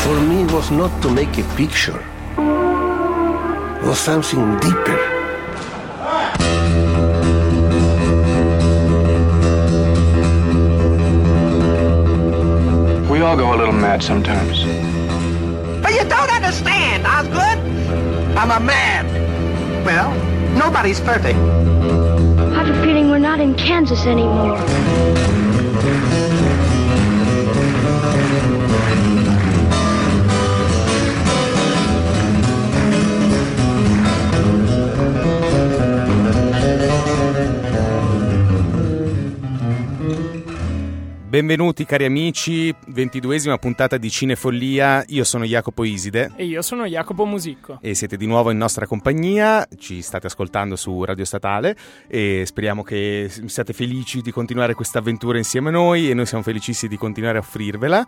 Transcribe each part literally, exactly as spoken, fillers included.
For me, it was not to make a picture. It was something deeper. We all go a little mad sometimes. But you don't understand, Osgood. I'm a man. Well, nobody's perfect. I have a feeling we're not in Kansas anymore. Benvenuti cari amici, ventiduesima puntata di Cinefollia. Io sono Jacopo Iside e io sono Jacopo Musicco e siete di nuovo in nostra compagnia. Ci state ascoltando su Radio Statale e speriamo che siate felici di continuare questa avventura insieme a noi, e noi siamo felicissimi di continuare a offrirvela.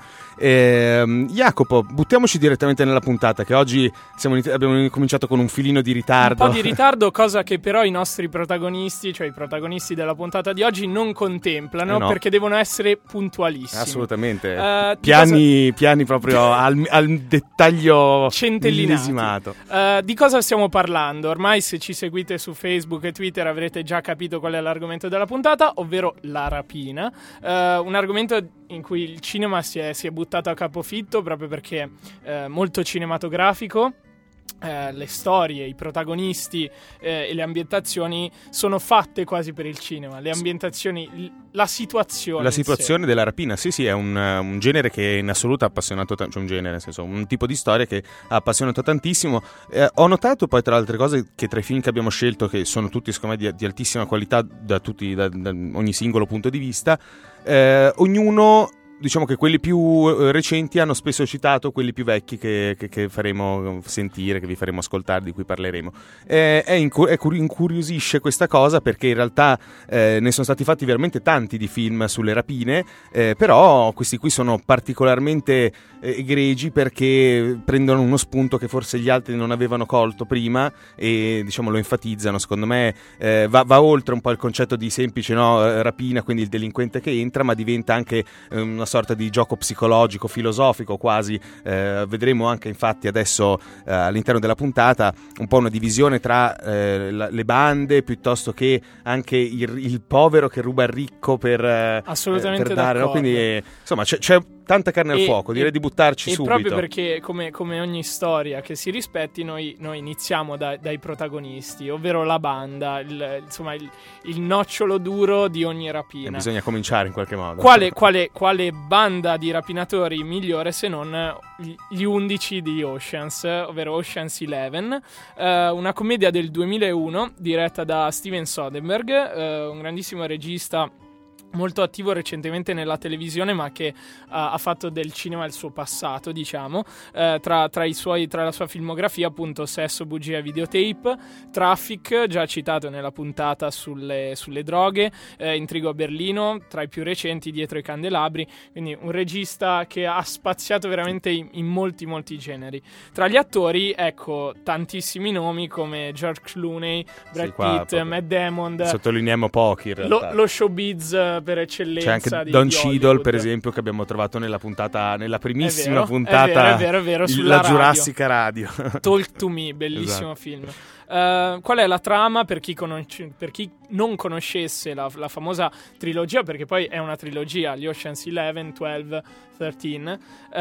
E, Jacopo, buttiamoci direttamente nella puntata, che oggi siamo inizi- abbiamo cominciato con un filino di ritardo. Un po' di ritardo, cosa che però i nostri protagonisti, cioè i protagonisti della puntata di oggi, non contemplano, eh no. perché devono essere puntualissimi. Assolutamente. Uh, piani, cosa... piani proprio al, al dettaglio centellinato. Uh, di cosa stiamo parlando? Ormai, se ci seguite su Facebook e Twitter, avrete già capito qual è l'argomento della puntata, ovvero la rapina. Uh, un argomento in cui il cinema si è, si è buttato a capofitto, proprio perché è uh, molto cinematografico. Eh, le storie, i protagonisti eh, e le ambientazioni sono fatte quasi per il cinema. Le ambientazioni, l- la situazione la situazione della rapina, sì sì, è un, un genere che in assoluto ha appassionato t- cioè un genere, nel senso un tipo di storia che ha appassionato tantissimo. Eh, ho notato poi, tra le altre cose, che tra i film che abbiamo scelto, che sono tutti secondo me di, di altissima qualità da tutti, da, da ogni singolo punto di vista, eh, ognuno, diciamo che quelli più eh, recenti hanno spesso citato quelli più vecchi che, che, che faremo sentire, che vi faremo ascoltare, di cui parleremo. Eh, è incu- è cur- incuriosisce questa cosa, perché in realtà eh, ne sono stati fatti veramente tanti di film sulle rapine, eh, però questi qui sono particolarmente eh, egregi, perché prendono uno spunto che forse gli altri non avevano colto prima e, diciamo, lo enfatizzano. Secondo me eh, va, va oltre un po' il concetto di semplice, no, rapina, quindi il delinquente che entra, ma diventa anche eh, una sorta di gioco psicologico, filosofico quasi. Eh, vedremo anche infatti adesso eh, all'interno della puntata un po' una divisione tra eh, la, le bande, piuttosto che anche il, il povero che ruba il ricco per, eh, assolutamente per dare, no? Quindi eh, insomma c'è, c'è tanta carne al e, fuoco, direi e, di buttarci e subito. Proprio perché, come, come ogni storia che si rispetti, noi, noi iniziamo da, dai protagonisti, ovvero la banda, il, insomma il, il nocciolo duro di ogni rapina. E bisogna cominciare in qualche modo. Quale, quale, quale banda di rapinatori migliore se non gli undici di Oceans, ovvero Oceans Eleven, eh, una commedia del duemilauno diretta da Steven Soderbergh, eh, un grandissimo regista molto attivo recentemente nella televisione, ma che uh, ha fatto del cinema il suo passato, diciamo, uh, tra, tra, i suoi, tra la sua filmografia, appunto Sesso, bugia e videotape, Traffic, già citato nella puntata sulle, sulle droghe, uh, Intrigo a Berlino, tra i più recenti Dietro i candelabri, quindi un regista che ha spaziato veramente in, in molti molti generi. Tra gli attori, ecco, tantissimi nomi come George Clooney, Brad sì, Pitt, Pitt, Matt Damon, sottolineiamo pochi in realtà. Lo, lo showbiz per eccellenza. C'è anche di, Don di Cheadle, per esempio, che abbiamo trovato nella puntata, nella primissima è vero, puntata, è vero, è vero, è vero, sulla la radio. Jurassica Radio. Talk to Me, bellissimo esatto. film. Uh, qual è la trama per chi, conosce, per chi non conoscesse la, la famosa trilogia, perché poi è una trilogia, gli Oceans eleven, twelve, thirteen.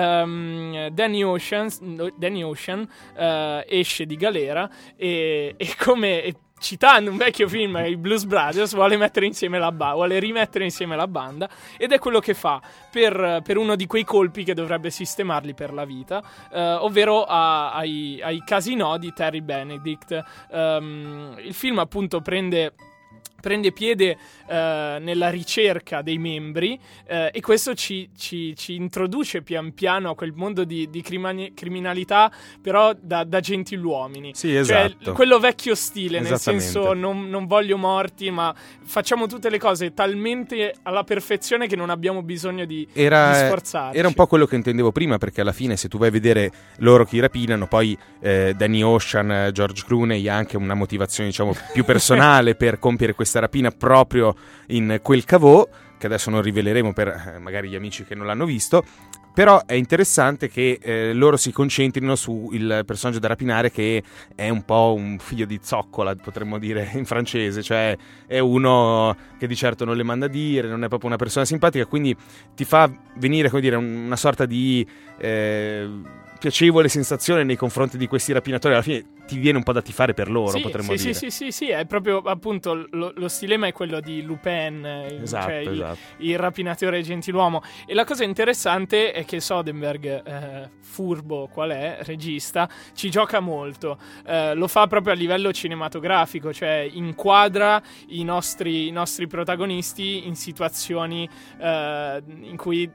um, Danny, Oceans, Danny Ocean uh, esce di galera e, e come... E citando un vecchio film, i Blues Brothers, vuole mettere insieme la ba- vuole rimettere insieme la banda, ed è quello che fa per, per uno di quei colpi che dovrebbe sistemarli per la vita, eh, ovvero a, ai, ai casinò di Terry Benedict. Um, il film appunto prende prende piede eh, nella ricerca dei membri eh, e questo ci, ci, ci introduce pian piano a quel mondo di, di crimani- criminalità, però da, da gentiluomini. Sì, esatto. Cioè, quello vecchio stile, nel senso non, non voglio morti, ma facciamo tutte le cose talmente alla perfezione che non abbiamo bisogno di, era, di sforzarci. Era un po' quello che intendevo prima, perché alla fine, se tu vai a vedere loro chi rapinano, poi eh, Danny Ocean, George Clooney ha anche una motivazione, diciamo, più personale per compiere questa rapina proprio in quel cavò, che adesso non riveleremo per eh, magari gli amici che non l'hanno visto. però è interessante che eh, loro si concentrino sul personaggio da rapinare, che è un po' un figlio di zoccola, potremmo dire in francese, cioè è uno che di certo non le manda a dire, non è proprio una persona simpatica, quindi ti fa venire, come dire, una sorta di eh, piacevole sensazione nei confronti di questi rapinatori. Alla fine ti viene un po' da tifare per loro, sì, potremmo sì, dire. Sì, sì, sì, sì, è proprio appunto lo, lo stilema è quello di Lupin, esatto, cioè esatto. Il, il rapinatore gentiluomo. E la cosa interessante è che Soderbergh, eh, furbo qual è, regista, ci gioca molto. Eh, lo fa proprio a livello cinematografico, cioè inquadra i nostri, i nostri protagonisti in situazioni eh, in cui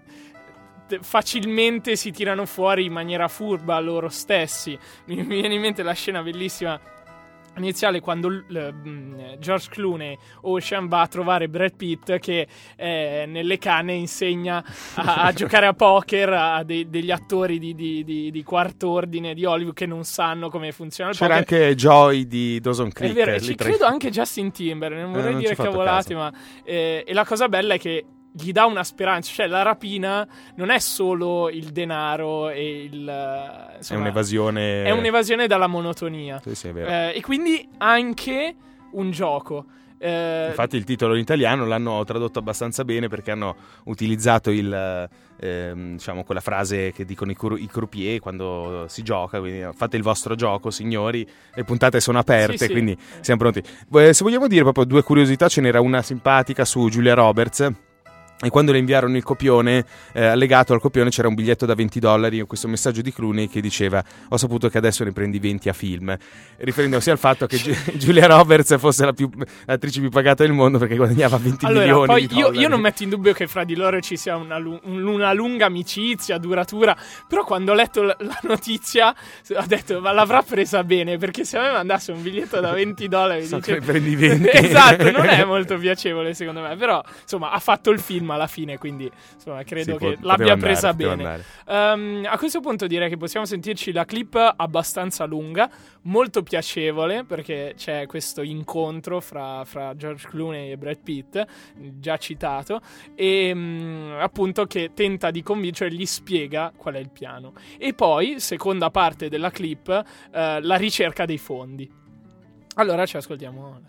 facilmente si tirano fuori in maniera furba loro stessi. Mi viene in mente la scena bellissima iniziale quando uh, George Clooney, Ocean, va a trovare Brad Pitt che eh, nelle canne insegna a, a giocare a poker a de- degli attori di, di, di, di quarto ordine di Hollywood che non sanno come funziona il C'era poker. C'era anche Joy di Dawson Creek. È vero, ci credo anche Justin Timberlake, non vorrei eh, non dire cavolate, ma eh, e la cosa bella è che gli dà una speranza, cioè la rapina non è solo il denaro e il insomma, è un'evasione è un'evasione dalla monotonia, sì, sì, è vero. Eh, e quindi anche un gioco. Eh, Infatti il titolo in italiano l'hanno tradotto abbastanza bene, perché hanno utilizzato il ehm, diciamo quella frase che dicono i, cur- i croupier quando si gioca, quindi fate il vostro gioco signori, le puntate sono aperte, sì, sì. quindi siamo pronti. Eh, se vogliamo dire proprio due curiosità, ce n'era una simpatica su Julia Roberts. E quando le inviarono il copione, eh, allegato al copione c'era un biglietto da venti dollari, questo messaggio di Clooney che diceva: ho saputo che adesso ne prendi venti a film, riferendosi al fatto che Gi- Julia Roberts fosse la più, l'attrice più pagata del mondo, perché guadagnava venti allora, milioni poi di io, dollari. io non metto in dubbio che fra di loro ci sia una, lu- una lunga amicizia, duratura, però quando ho letto la, la notizia ho detto ma l'avrà presa bene, perché se a me mandasse un biglietto da venti dollari so dice... che ne prendi venti. Esatto, non è molto piacevole secondo me, però insomma ha fatto il film alla fine, quindi insomma credo sì, che pot- l'abbia andare, presa bene. Um, a questo punto direi che possiamo sentirci la clip abbastanza lunga, molto piacevole, perché c'è questo incontro fra, fra George Clooney e Brad Pitt, già citato, e um, appunto che tenta di convincere, gli spiega qual è il piano. E poi, seconda parte della clip, uh, la ricerca dei fondi. Allora ci ascoltiamo.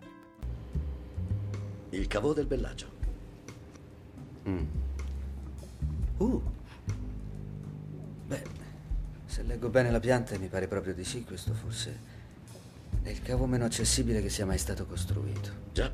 Il cavò del Bellagio. Mm. Uh. Beh, se leggo bene la pianta mi pare proprio di sì, questo forse è il cavo meno accessibile che sia mai stato costruito. Già.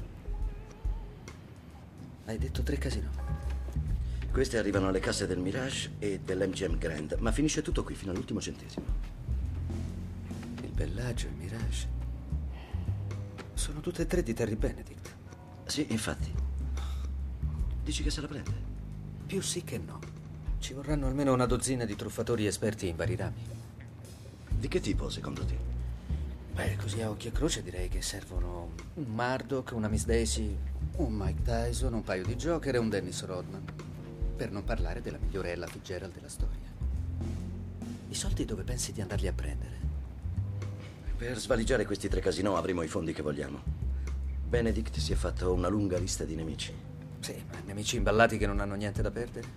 Hai detto tre casino. Queste arrivano alle casse del Mirage e dell'M G M Grand, ma finisce tutto qui fino all'ultimo centesimo. Il Bellagio, il Mirage. Sono tutte e tre di Terry Benedict. Sì, infatti. Dici che se la prende? Più sì che no. Ci vorranno almeno una dozzina di truffatori esperti in vari rami. Di che tipo, secondo te? Beh, così a occhio e croce direi che servono un Murdoch, una Miss Daisy, un Mike Tyson, un paio di Joker e un Dennis Rodman. Per non parlare della migliore Ella Fitzgerald della storia. I soldi dove pensi di andarli a prendere? Per svaligiare questi tre casinò avremo i fondi che vogliamo. Benedict si è fatto una lunga lista di nemici. Sì, ma nemici imballati che non hanno niente da perdere?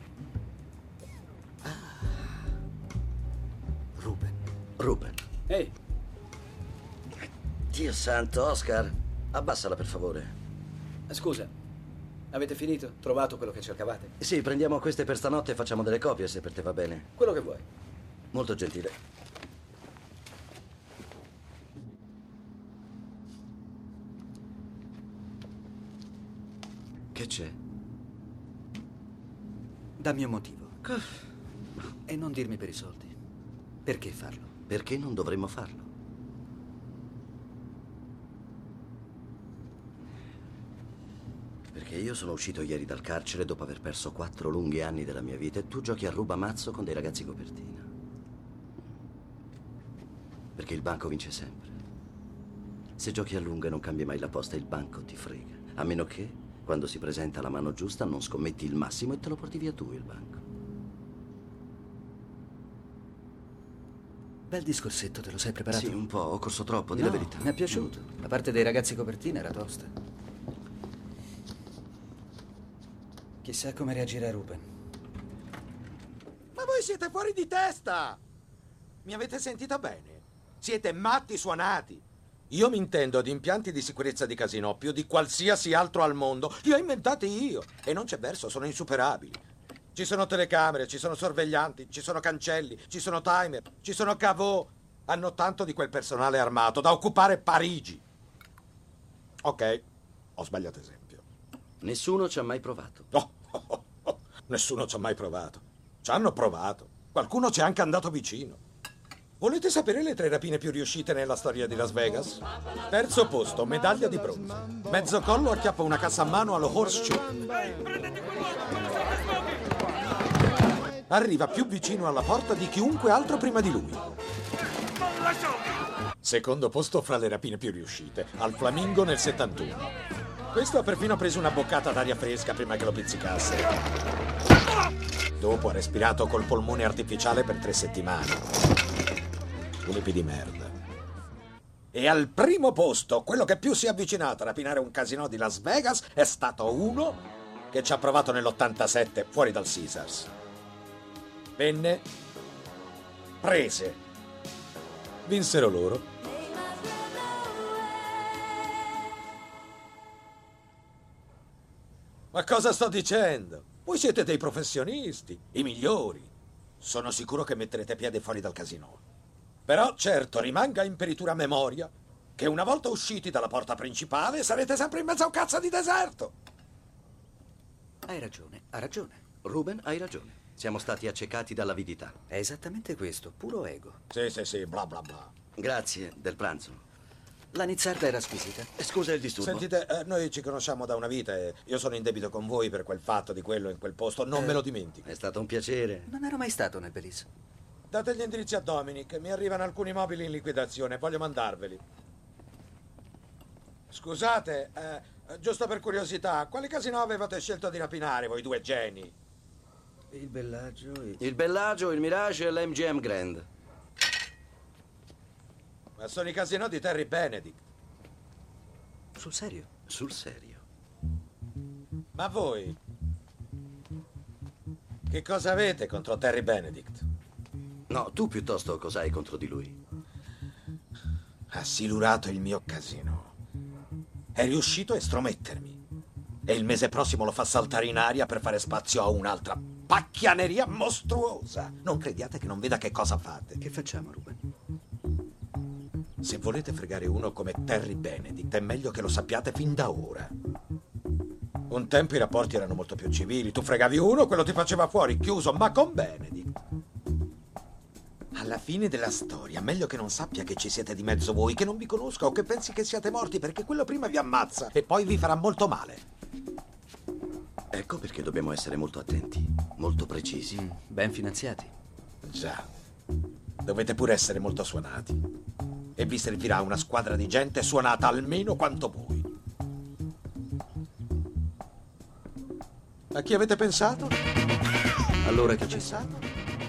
Ah. Ruben. Ruben. Ehi. Dio santo, Oscar. Abbassala, per favore. Scusa, avete finito? Trovato quello che cercavate? Sì, prendiamo queste per stanotte e facciamo delle copie, se per te va bene. Quello che vuoi. Molto gentile. Che c'è? Dammi un motivo. Cosa? E non dirmi per i soldi. Perché farlo? Perché non dovremmo farlo? Perché io sono uscito ieri dal carcere dopo aver perso quattro lunghi anni della mia vita e tu giochi a rubamazzo con dei ragazzi copertina. Perché il banco vince sempre. Se giochi a lungo e non cambi mai la posta, il banco ti frega. A meno che, quando si presenta la mano giusta, non scommetti il massimo e te lo porti via tu il banco. Bel discorsetto, te lo sei preparato? Sì, un po', ho corso troppo, di no, la verità. Mi è piaciuto. La parte dei ragazzi copertina era tosta. Chissà come reagirà Ruben. siete fuori di testa! Mi avete sentito bene? Siete matti suonati. Io mi intendo di impianti di sicurezza di casinò più di qualsiasi altro al mondo. Li ho inventati io. E non c'è verso, sono insuperabili. Ci sono telecamere, ci sono sorveglianti, ci sono cancelli, ci sono timer, ci sono cavò. Hanno tanto di quel personale armato da occupare Parigi. Ok, ho sbagliato esempio. Nessuno ci ha mai provato. Oh, oh, oh, oh. Nessuno ci ha mai provato. Ci hanno provato. Qualcuno ci è anche andato vicino. Volete sapere le tre rapine più riuscite nella storia di Las Vegas? Terzo posto, medaglia di bronzo. Mezzo collo acchiappa una cassa a mano allo horseshoe. Arriva più vicino alla porta di chiunque altro prima di lui. Secondo posto fra le rapine più riuscite, al Flamingo nel settantuno. Questo ha perfino preso una boccata d'aria fresca prima che lo pizzicasse. Dopo ha respirato col polmone artificiale per tre settimane. Culipi di merda. E al primo posto, quello che più si è avvicinato a rapinare un casinò di Las Vegas è stato uno che ci ha provato nell'ottantasette fuori dal Caesars. Venne, prese, vinsero loro. Ma cosa sto dicendo? Voi siete dei professionisti, i migliori. Sono sicuro che metterete piede fuori dal casinò. Però, certo, rimanga in peritura memoria che una volta usciti dalla porta principale sarete sempre in mezzo a un cazzo di deserto. Hai ragione, ha ragione. Ruben, hai ragione. Siamo stati accecati dall'avidità. È esattamente questo, puro ego. Sì, sì, sì, bla bla bla. Grazie del pranzo. La nizzarda era squisita. Scusa il disturbo. Sentite, eh, noi ci conosciamo da una vita e io sono in debito con voi per quel fatto di quello in quel posto. Non eh, me lo dimentico. È stato un piacere. Non ero mai stato nel Belize. Date gli indirizzi a Dominic, mi arrivano alcuni mobili in liquidazione, voglio mandarveli. Scusate, eh, giusto per curiosità, quali casinò avevate scelto di rapinare voi due geni? Il Bellagio, il... il Bellagio, il Mirage e l'M G M Grand. Ma sono i casinò di Terry Benedict. Sul serio? Sul serio. Ma voi che cosa avete contro Terry Benedict? No, tu piuttosto cosa hai contro di lui? Ha silurato il mio casino. È riuscito a estromettermi. E il mese prossimo lo fa saltare in aria per fare spazio a un'altra pacchianeria mostruosa. Non crediate che non veda che cosa fate. Che facciamo, Ruben? Se volete fregare uno come Terry Benedict, è meglio che lo sappiate fin da ora. Un tempo i rapporti erano molto più civili. Tu fregavi uno, quello ti faceva fuori, chiuso, ma con Benedict. Alla fine della storia, meglio che non sappia che ci siete di mezzo voi, che non vi conosca o che pensi che siate morti, perché quello prima vi ammazza e poi vi farà molto male. Ecco perché dobbiamo essere molto attenti, molto precisi. Mm, ben finanziati. Già. Dovete pure essere molto suonati. E vi servirà una squadra di gente suonata almeno quanto voi. A chi avete pensato? Allora che ci sta?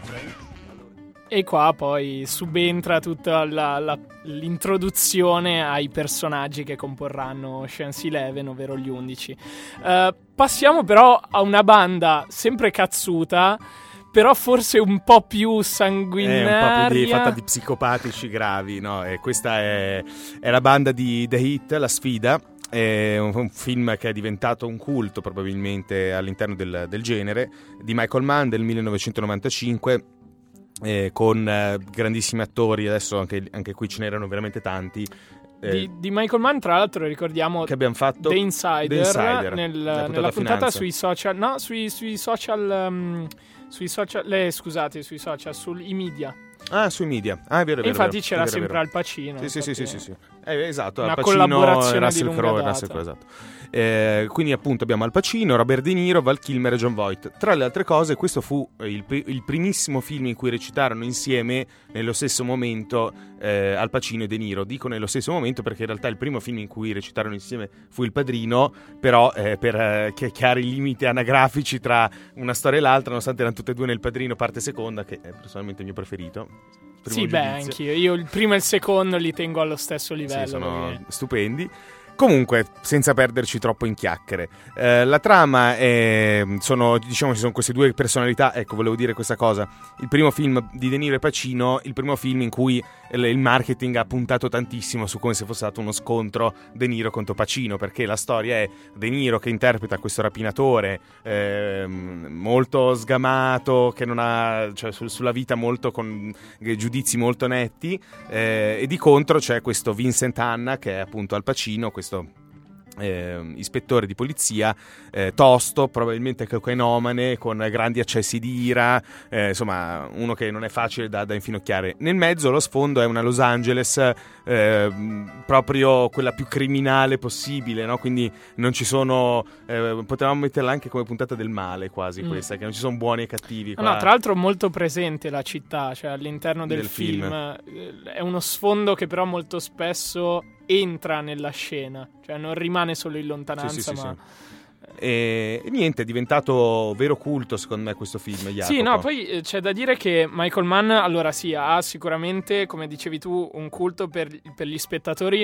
E qua poi subentra tutta la, la, l'introduzione ai personaggi che comporranno Ocean's Eleven, ovvero gli undici. Uh, passiamo però a una banda sempre cazzuta, però forse un po' più sanguinaria. È un po' più di, fatta di psicopatici gravi, no? E questa è, è la banda di The Heat, La Sfida. È un, un film che è diventato un culto probabilmente all'interno del, del genere, di Michael Mann del millenovecentonovantacinque. Eh, con eh, grandissimi attori, adesso anche, anche qui ce n'erano veramente tanti. Eh, di, di Michael Mann, tra l'altro, ricordiamo che abbiamo fatto The Insider, The Insider nel, puntata nella puntata finanza. sui social, no, sui, sui social, um, sui social, eh, scusate, sui social, sui media. Ah, sui media. Ah, è vero, è vero. Infatti vero, c'era è vero, sempre vero. Al Pacino. Sì, sì, sì, sì, sì, sì. Eh, esatto, una Al Pacino, collaborazione Russell di lunga Crowe, data. Russell Crowe, esatto. Eh, quindi appunto abbiamo Al Pacino, Robert De Niro, Val Kilmer e Jon Voight. Tra le altre cose, questo fu il, il primissimo film in cui recitarono insieme nello stesso momento eh, Al Pacino e De Niro. Dico nello stesso momento perché in realtà il primo film in cui recitarono insieme fu Il Padrino, però eh, per eh, chiarire i limiti anagrafici tra una storia e l'altra, nonostante erano tutte e due nel Padrino parte seconda, che è personalmente il mio preferito. Sì, giudizio. Beh, anch'io. Io il primo e il secondo li tengo allo stesso livello. Sì, sono perché... stupendi. Comunque, senza perderci troppo in chiacchiere, eh, la trama è, sono, diciamo, ci sono queste due personalità. Ecco, volevo dire questa cosa. Il primo film di De Niro e Pacino, il primo film in cui il, il marketing ha puntato tantissimo su come se fosse stato uno scontro De Niro contro Pacino, perché la storia è De Niro che interpreta questo rapinatore eh, molto sgamato, che non ha, cioè, su, sulla vita molto con giudizi molto netti, eh, e di contro c'è questo Vincent Hanna che è appunto Al Pacino, questo Eh, ispettore di polizia eh, tosto, probabilmente cocainomane, con grandi accessi di ira, eh, insomma uno che non è facile da, da infinocchiare. Nel mezzo lo sfondo è una Los Angeles eh, proprio quella più criminale possibile, no? Quindi non ci sono, eh, potevamo metterla anche come puntata del male quasi, mm. questa, che non ci sono buoni e cattivi qua. No, tra l'altro molto presente la città, cioè all'interno del, del film. film è uno sfondo che però molto spesso entra nella scena, cioè non rimane solo in lontananza, sì, sì, ma... Sì. E, e niente, è diventato vero culto secondo me questo film, Jacopo. Sì, no, poi eh, c'è da dire che Michael Mann, allora sì, ha sicuramente, come dicevi tu, un culto per, per gli spettatori,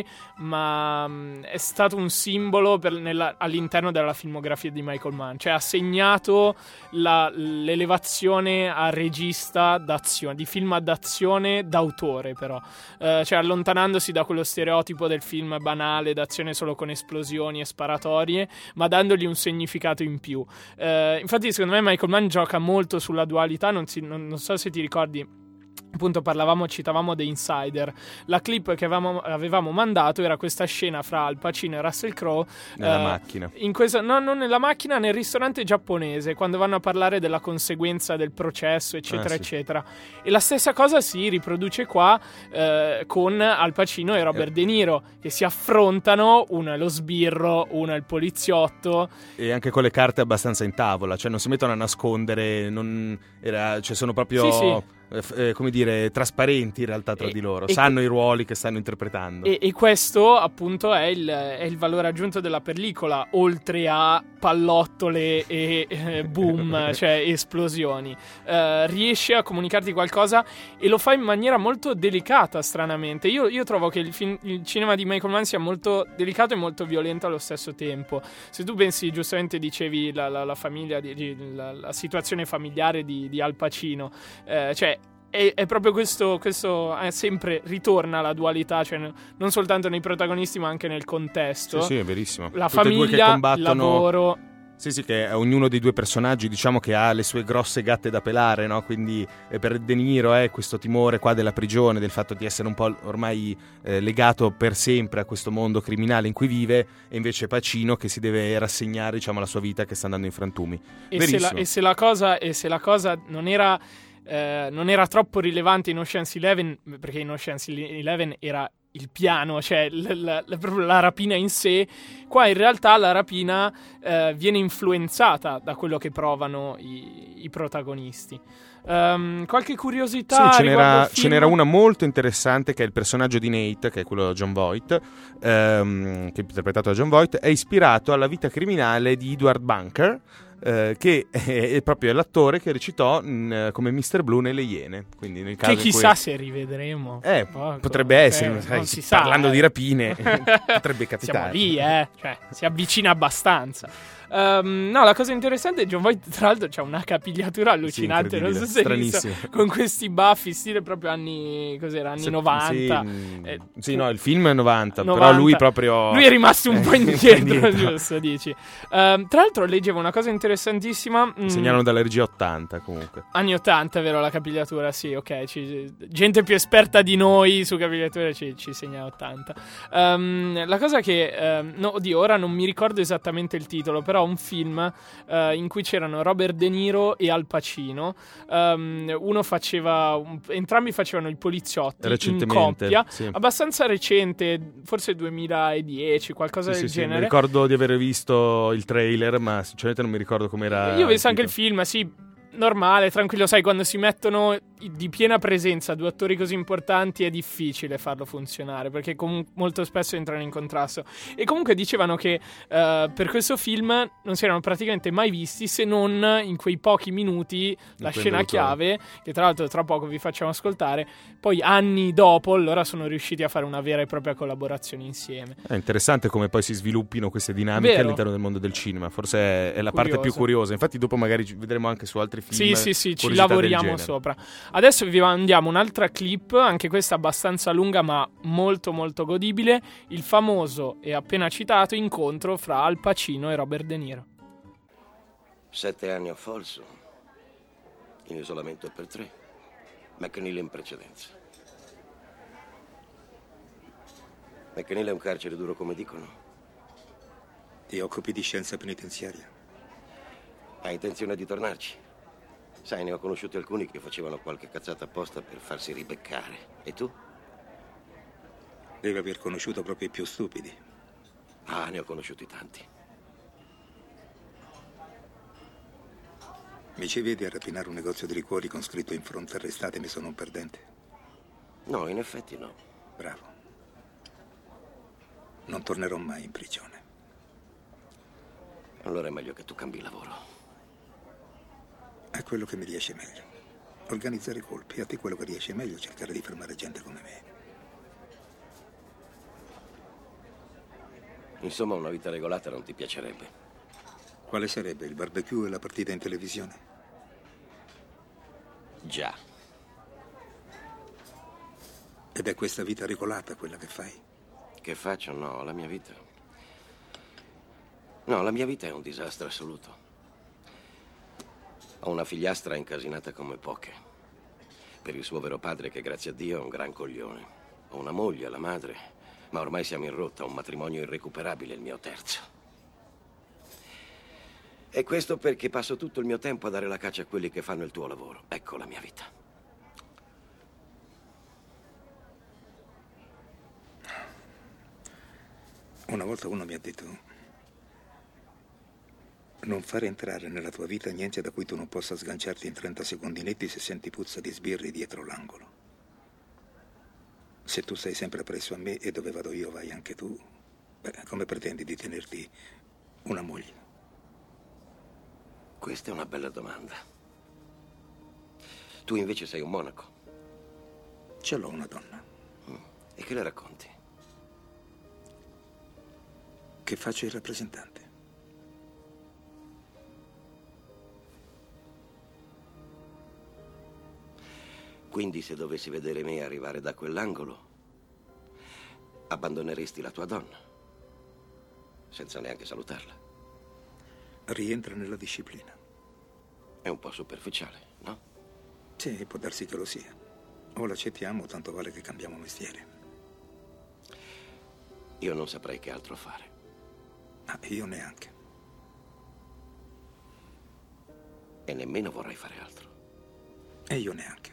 ma mh, è stato un simbolo per, nella, all'interno della filmografia di Michael Mann, cioè ha segnato la, l'elevazione a regista d'azione, di film d'azione d'autore però, eh, cioè allontanandosi da quello stereotipo del film banale d'azione solo con esplosioni e sparatorie, ma dandogli un significato in più. Eh, infatti secondo me Michael Mann gioca molto sulla dualità, non, si, non, non so se ti ricordi, appunto parlavamo, citavamo The Insider, la clip che avevamo, avevamo mandato era questa scena fra Al Pacino e Russell Crowe nella eh, macchina in questa, no, non nella macchina, nel ristorante giapponese, quando vanno a parlare della conseguenza del processo eccetera ah, sì. eccetera, e la stessa cosa si riproduce qua eh, con Al Pacino e Robert eh. De Niro che si affrontano, uno è lo sbirro, uno è il poliziotto, e anche con le carte abbastanza in tavola, cioè non si mettono a nascondere, non era, cioè sono proprio sì, sì. Eh, come dire, trasparenti in realtà tra e, di loro, sanno i ruoli che stanno interpretando. E, e questo appunto è il, è il valore aggiunto della pellicola, oltre a pallottole e eh, boom, cioè esplosioni. Eh, riesce a comunicarti qualcosa e lo fa in maniera molto delicata, stranamente. Io, io trovo che il, film, il cinema di Michael Mann sia molto delicato e molto violento allo stesso tempo. Se tu pensi, giustamente dicevi la, la, la famiglia, di, di, la, la situazione familiare di, di Al Pacino, eh, cioè È, è proprio questo, questo eh, sempre ritorna alla dualità, cioè n- non soltanto nei protagonisti ma anche nel contesto. Sì, sì, è verissimo. La Tutte famiglia, e due che combattono... il lavoro. Sì, sì, che ognuno dei due personaggi, diciamo che ha le sue grosse gatte da pelare, no? Quindi eh, per De Niro è questo timore qua della prigione, del fatto di essere un po' ormai eh, legato per sempre a questo mondo criminale in cui vive, e invece Pacino che si deve rassegnare, diciamo, alla sua vita che sta andando in frantumi. E, se la, e se la cosa e se la cosa non era eh, non era troppo rilevante in Ocean's Eleven, perché in Ocean's Eleven era il piano, cioè l- l- l- proprio la rapina in sé, qua in realtà la rapina eh, viene influenzata da quello che provano i, i protagonisti. Um, qualche curiosità? Sì, ce n'era, film? ce n'era una molto interessante, che è il personaggio di Nate, che è quello da John Voight, ehm, che è interpretato da John Voight, è ispirato alla vita criminale di Edward Bunker, eh, che è, è proprio l'attore che recitò mh, come mister Blue nelle Iene. Quindi nel caso che chissà in cui... se rivedremo. Eh, Poco, potrebbe essere, cioè, sai, si parlando sa, di eh. rapine, potrebbe capitare. Siamo lì, eh, cioè, si avvicina abbastanza. Um, no, la cosa interessante è John Voight, tra l'altro c'ha una capigliatura allucinante, sì, non so se hai visto, con questi baffi stile proprio anni, cos'era, anni Se, novanta. Sì, eh, sì, no, il film è novanta, novanta, però lui proprio... Lui è rimasto un po' indietro, indietro. giusto, dici. Um, tra l'altro leggevo una cosa interessantissima. Mm, Segnalano dalla regia ottanta comunque. Anni ottanta, vero, la capigliatura, sì, ok. Ci, gente più esperta di noi su capigliatura ci, ci segna ottanta. Um, la cosa che, um, no, oddio, ora non mi ricordo esattamente il titolo, però un film uh, in cui c'erano Robert De Niro e Al Pacino. Um, uno faceva, un, entrambi facevano i poliziotti in coppia, sì. Abbastanza recente, forse duemiladieci, qualcosa sì, del sì, genere. Sì, mi ricordo di aver visto il trailer, ma sinceramente non mi ricordo com'era. Io ho visto anche il film, sì. normale, tranquillo, sai, quando si mettono di piena presenza due attori così importanti è difficile farlo funzionare, perché comunque molto spesso entrano in contrasto. E comunque dicevano che uh, per questo film non si erano praticamente mai visti, se non in quei pochi minuti, la scena chiave, che tra l'altro tra poco vi facciamo ascoltare, poi anni dopo loro sono riusciti a fare una vera e propria collaborazione insieme. È interessante come poi si sviluppino queste dinamiche Vero. all'interno del mondo del cinema, forse è, è la Curioso. parte più curiosa, infatti dopo magari vedremo anche su altri film. Sì, sì, sì, ci curiosità del lavoriamo genere. sopra. Adesso vi mandiamo un'altra clip, anche questa abbastanza lunga ma molto molto godibile, il famoso e appena citato incontro fra Al Pacino e Robert De Niro. Sette anni a Folsom, in isolamento per tre, McNeil in precedenza. McNeil è un carcere duro come dicono. Ti occupi di scienza penitenziaria? Ha intenzione di tornarci? Sai, ne ho conosciuti alcuni che facevano qualche cazzata apposta per farsi ribeccare. E tu? Deve aver conosciuto proprio i più stupidi. Ah, ne ho conosciuti tanti. Mi ci vedi a rapinare un negozio di liquori con scritto in fronte arrestatemi, sono un perdente? No, in effetti no. Bravo. Non tornerò mai in prigione. Allora è meglio che tu cambi lavoro. È quello che mi riesce meglio. Organizzare colpi. A te quello che riesce meglio è cercare di fermare gente come me. Insomma, una vita regolata non ti piacerebbe. Quale sarebbe? Il barbecue e la partita in televisione? Già. Ed è questa vita regolata quella che fai? Che faccio? No, la mia vita... No, la mia vita è un disastro assoluto. Ho una figliastra incasinata come poche. Per il suo vero padre, che grazie a Dio è un gran coglione. Ho una moglie, la madre, ma ormai siamo in rotta, un matrimonio irrecuperabile, il mio terzo. E questo perché passo tutto il mio tempo a dare la caccia a quelli che fanno il tuo lavoro. Ecco la mia vita. Una volta uno mi ha detto: non fare entrare nella tua vita niente da cui tu non possa sganciarti in trenta secondi netti se senti puzza di sbirri dietro l'angolo. Se tu stai sempre presso a me e dove vado io vai anche tu, beh, come pretendi di tenerti una moglie? Questa è una bella domanda. Tu invece sei un monaco. Ce l'ho una donna. E che le racconti? Che faccio il rappresentante. Quindi se dovessi vedere me arrivare da quell'angolo, abbandoneresti la tua donna, senza neanche salutarla. Rientra nella disciplina. È un po' superficiale, no? Sì, può darsi che lo sia. O l'accettiamo, tanto vale che cambiamo mestiere. Io non saprei che altro fare. Ah, io neanche. E nemmeno vorrei fare altro. E io neanche.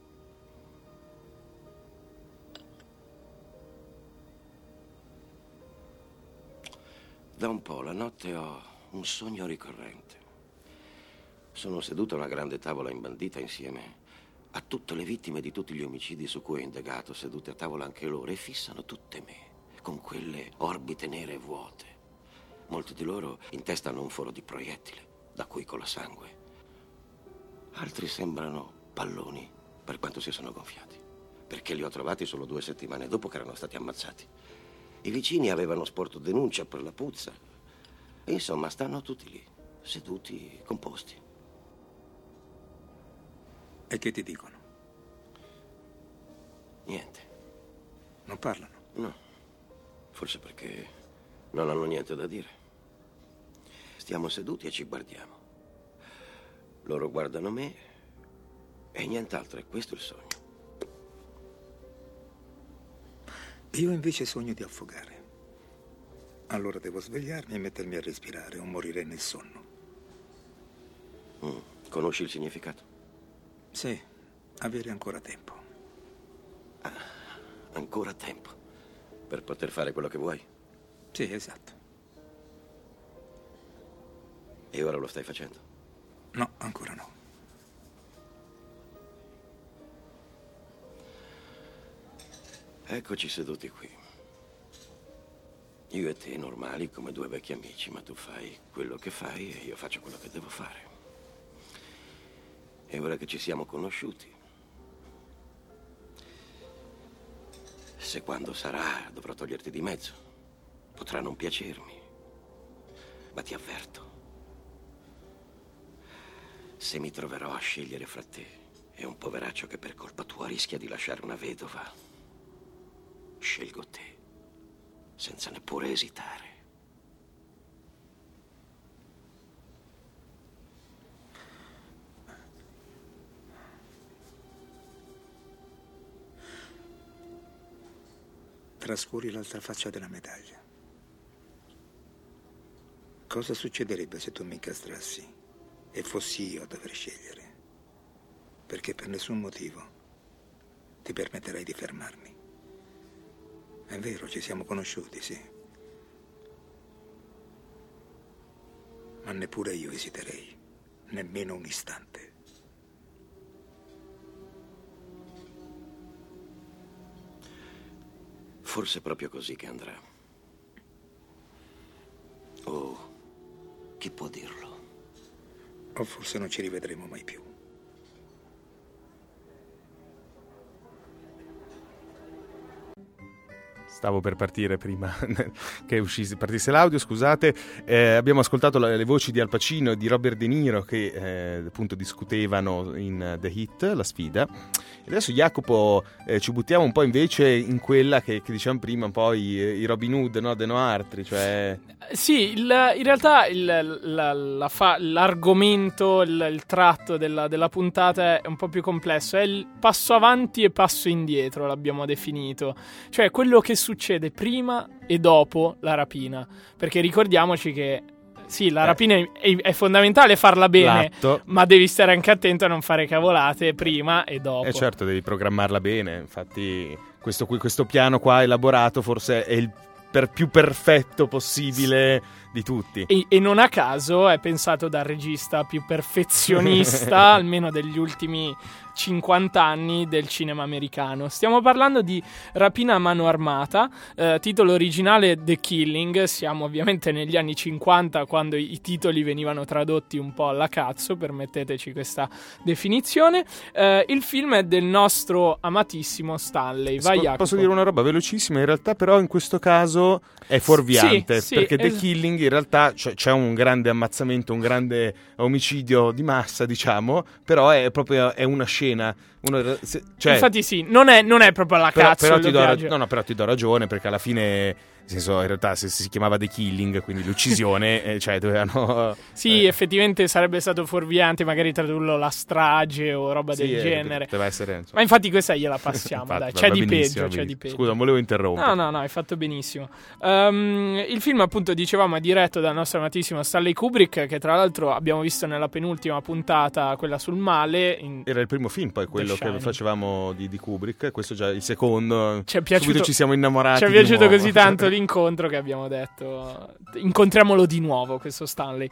Da un po' la notte ho un sogno ricorrente. Sono seduto a una grande tavola imbandita insieme a tutte le vittime di tutti gli omicidi su cui ho indagato, sedute a tavola anche loro, e fissano tutte me, con quelle orbite nere e vuote. Molti di loro in testa hanno un foro di proiettile, da cui cola sangue. Altri sembrano palloni, per quanto si sono gonfiati, perché li ho trovati solo due settimane dopo che erano stati ammazzati. I vicini avevano sporto denuncia per la puzza. E insomma, stanno tutti lì, seduti, composti. E che ti dicono? Niente. Non parlano? No. Forse perché non hanno niente da dire. Stiamo seduti e ci guardiamo. Loro guardano me e nient'altro, è questo il sogno. Io invece sogno di affogare. Allora devo svegliarmi e mettermi a respirare o morire nel sonno. Mm. Conosci il significato? Sì, avere ancora tempo. Ah, ancora tempo per poter fare quello che vuoi? Sì, esatto. E ora lo stai facendo? No, ancora no. Eccoci seduti qui. Io e te normali come due vecchi amici, ma tu fai quello che fai e io faccio quello che devo fare. E ora che ci siamo conosciuti, se quando sarà dovrò toglierti di mezzo, potrà non piacermi, ma ti avverto. Se mi troverò a scegliere fra te e un poveraccio che per colpa tua rischia di lasciare una vedova, scelgo te, senza neppure esitare. Trascuri l'altra faccia della medaglia. Cosa succederebbe se tu mi incastrassi e fossi io a dover scegliere? Perché per nessun motivo ti permetterei di fermarmi. È vero, ci siamo conosciuti, sì. Ma neppure io esiterei, nemmeno un istante. Forse è proprio così che andrà. Oh, chi può dirlo? O forse non ci rivedremo mai più. Stavo per partire prima che uscisse, partisse l'audio, scusate. Eh, abbiamo ascoltato la, le voci di Al Pacino e di Robert De Niro che eh, appunto discutevano in The Hit, la sfida. E adesso Jacopo eh, ci buttiamo un po' invece in quella che, che dicevamo prima, un po' i, i Robin Hood, no? De Noartri, cioè... Sì, il, in realtà il, la, la fa, l'argomento, il, il tratto della, della puntata è un po' più complesso. È il passo avanti e passo indietro, l'abbiamo definito. Cioè quello che succede prima e dopo la rapina. Perché ricordiamoci che sì, la eh. rapina è, è fondamentale farla bene, L'atto. ma devi stare anche attento a non fare cavolate prima e dopo. Eh certo, devi programmarla bene. Infatti questo, qui, questo piano qua elaborato forse è il per più perfetto possibile di tutti. E, e non a caso è pensato dal regista più perfezionista almeno degli ultimi cinquanta anni del cinema americano. Stiamo parlando di Rapina a mano armata, eh, titolo originale The Killing. Siamo ovviamente negli anni cinquanta, quando i, i titoli venivano tradotti un po' alla cazzo, permetteteci questa definizione. Eh, il film è del nostro amatissimo Stanley. Vai, Jacopo. Posso dire una roba velocissima? In realtà però in questo caso è fuorviante, sì, sì, perché The es- Killing in realtà c- c'è un grande ammazzamento, un grande omicidio di massa, diciamo, però è proprio è una scena. Uno, se, cioè, infatti sì, non è, non è proprio alla però, cazzo. Però ti, do ra- no, no, però ti do ragione, perché alla fine... Nel senso, in realtà se si chiamava The Killing, quindi l'uccisione, eh, cioè dovevano... Sì, eh. effettivamente sarebbe stato fuorviante magari tradurlo la strage o roba sì, del genere. Poteva essere, insomma. Ma infatti questa gliela passiamo, infatti, dai, c'è di peggio, c'è di peggio. Scusa, non volevo interrompere. No, no, no, hai fatto benissimo. Um, il film, appunto, dicevamo, è diretto dal nostro amatissimo Stanley Kubrick, che tra l'altro abbiamo visto nella penultima puntata, quella sul male. In... Era il primo film, poi, quello che facevamo di, di Kubrick, questo già il secondo. Ci è piaciuto, subito ci siamo innamorati. Ci è piaciuto così tanto l'incontro che abbiamo detto incontriamolo di nuovo questo Stanley.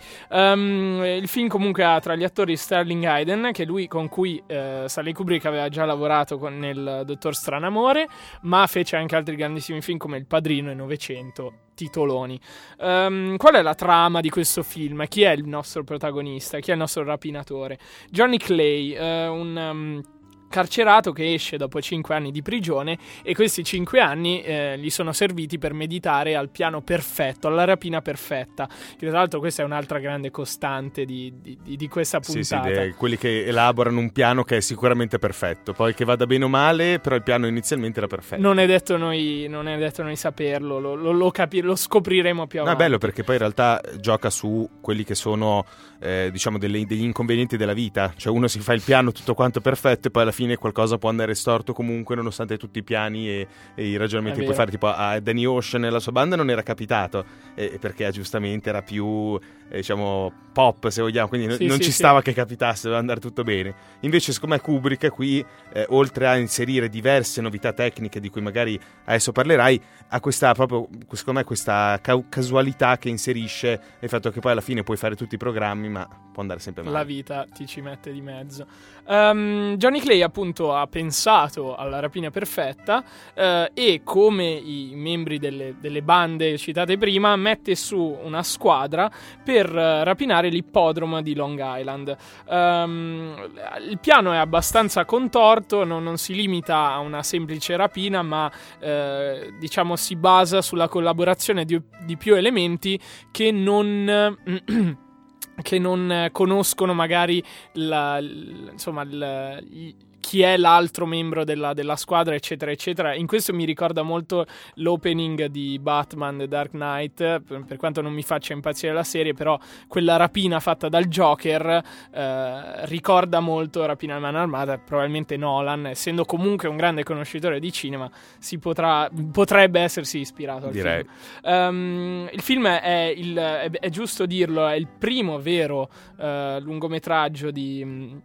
Um, il film comunque ha tra gli attori Sterling Hayden, che è lui con cui uh, Stanley Kubrick aveva già lavorato con, nel Dottor Stranamore, ma fece anche altri grandissimi film come Il Padrino e Novecento, titoloni. Um, qual è la trama di questo film? Chi è il nostro protagonista? Chi è il nostro rapinatore? Johnny Clay, uh, un... Um, carcerato che esce dopo cinque anni di prigione, e questi cinque anni eh, gli sono serviti per meditare al piano perfetto, alla rapina perfetta, che tra l'altro questa è un'altra grande costante di, di, di questa puntata. Sì, sì, quelli che elaborano un piano che è sicuramente perfetto, poi che vada bene o male, però il piano inizialmente era perfetto. Non è detto noi, non è detto noi saperlo, lo, lo, lo, capi- lo scopriremo più avanti. No, è bello perché poi in realtà gioca su quelli che sono eh, diciamo delle, degli inconvenienti della vita, cioè uno si fa il piano tutto quanto perfetto e poi alla fine qualcosa può andare storto comunque, nonostante tutti i piani e, e i ragionamenti che puoi fare. Tipo a Danny Ocean e la sua banda non era capitato, eh, perché giustamente era più eh, diciamo pop, se vogliamo, quindi sì, non sì, ci sì. stava che capitasse, doveva andare tutto bene. Invece secondo me Kubrick qui eh, oltre a inserire diverse novità tecniche di cui magari adesso parlerai, ha questa proprio, secondo me, questa ca- casualità che inserisce il fatto che poi alla fine puoi fare tutti i programmi ma può andare sempre male. La vita ti ci mette di mezzo. um, Johnny Clay appunto ha pensato alla rapina perfetta eh, e, come i membri delle, delle bande citate prima, mette su una squadra per uh, rapinare l'ippodromo di Long Island. Um, il piano è abbastanza contorto, non, non si limita a una semplice rapina, ma eh, diciamo si basa sulla collaborazione di, di più elementi che non che non conoscono magari la, l, insomma l, chi è l'altro membro della, della squadra, eccetera eccetera. In questo mi ricorda molto l'opening di Batman The Dark Knight, per, per quanto non mi faccia impazzire la serie, però quella rapina fatta dal Joker eh, ricorda molto Rapina a mano armata. Probabilmente Nolan, essendo comunque un grande conoscitore di cinema, si potrà, potrebbe essersi ispirato al Direi. film. Um, il film è, il, è, è giusto dirlo, è il primo vero uh, lungometraggio di...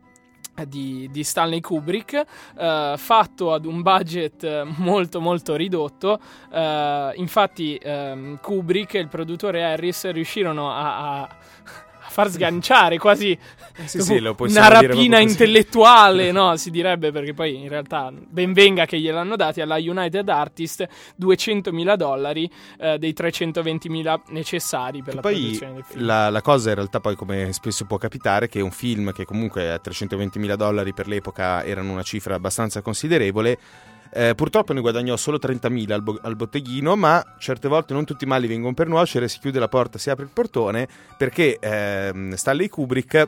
Di, di Stanley Kubrick, uh, fatto ad un budget molto molto ridotto. Uh, infatti um, Kubrick e il produttore Harris riuscirono a, a far sganciare quasi sì, sì, lo una rapina intellettuale, no? Si direbbe, perché poi in realtà ben venga che gliel'hanno dati alla United Artists duecentomila dollari eh, dei trecentoventimila necessari per che la poi produzione del film. La, la cosa in realtà poi, come spesso può capitare, che un film che comunque a trecentoventimila dollari per l'epoca erano una cifra abbastanza considerevole, Eh, purtroppo ne guadagnò solo trentamila al, bo- al botteghino, ma certe volte non tutti i mali vengono per nuocere, si chiude la porta, si apre il portone, perché ehm, Stanley Kubrick,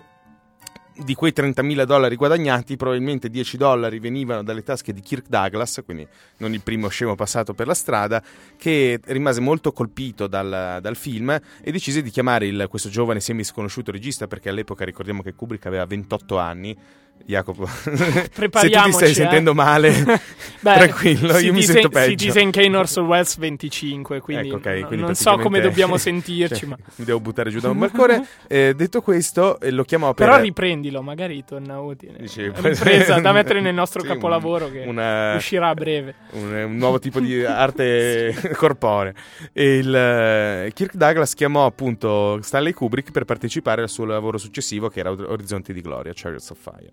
di quei trentamila dollari guadagnati, probabilmente dieci dollari venivano dalle tasche di Kirk Douglas, quindi non il primo scemo passato per la strada, che rimase molto colpito dal, dal film e decise di chiamare il, questo giovane semi sconosciuto regista, perché all'epoca ricordiamo che Kubrick aveva ventotto anni. Jacopo, se tu ti stai eh. sentendo male, Beh, tranquillo, io mi sento peggio. Citizen Kane Orson Welles venticinque, quindi, ecco, okay, no, quindi non so come dobbiamo sentirci. Cioè, ma... mi devo buttare giù da un balcone. eh, detto questo, eh, lo chiamò per... Però riprendilo, magari torna utile. Dici, è un'impresa da mettere nel nostro sì, capolavoro che una, uscirà a breve. Un, un nuovo tipo di arte corporea. E il uh, Kirk Douglas chiamò appunto Stanley Kubrick per partecipare al suo lavoro successivo, che era Orizzonti di Gloria, Chariots of Fire.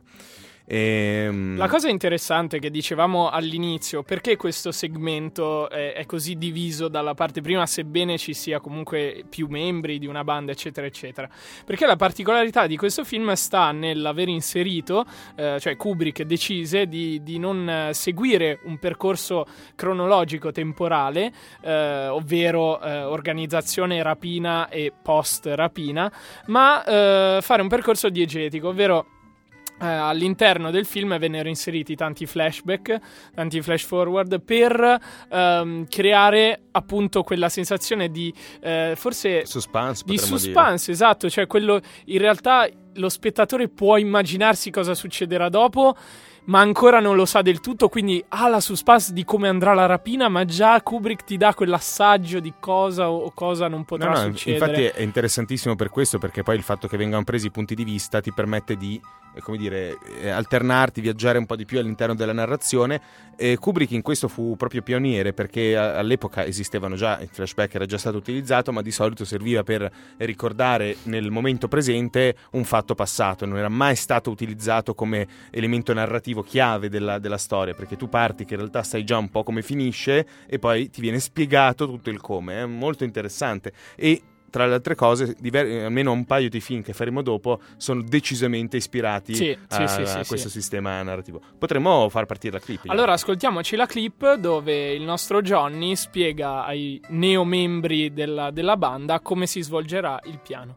Ehm... La cosa interessante che dicevamo all'inizio, perché questo segmento è, è così diviso dalla parte prima, sebbene ci sia comunque più membri di una banda eccetera eccetera, perché la particolarità di questo film sta nell'aver inserito, eh, cioè Kubrick decise di, di non seguire un percorso cronologico temporale, eh, ovvero eh, organizzazione, rapina e post rapina, ma eh, fare un percorso diegetico, ovvero Uh, all'interno del film vennero inseriti tanti flashback, tanti flash forward per um, creare appunto quella sensazione di uh, forse suspense, di suspense, dire. Esatto, cioè quello in realtà lo spettatore può immaginarsi cosa succederà dopo, ma ancora non lo sa del tutto, quindi ha la suspense di come andrà la rapina, ma già Kubrick ti dà quell'assaggio di cosa o cosa non potrà no, no, succedere. Infatti è interessantissimo per questo, perché poi il fatto che vengano presi i punti di vista ti permette di, eh, come dire, eh, alternarti, viaggiare un po' di più all'interno della narrazione. E Kubrick in questo fu proprio pioniere, perché a, all'epoca esistevano già, il flashback era già stato utilizzato, ma di solito serviva per ricordare nel momento presente un fatto passato, non era mai stato utilizzato come elemento narrativo chiave della, della storia, perché tu parti che in realtà sai già un po' come finisce e poi ti viene spiegato tutto il come. È molto interessante. E tra le altre cose, diver- almeno un paio di film che faremo dopo sono decisamente ispirati sì, a, sì, sì, a sì, questo sì. sistema narrativo. Potremmo far partire la clip. Allora ascoltiamoci la clip dove il nostro Johnny spiega ai neo membri della, della banda come si svolgerà il piano.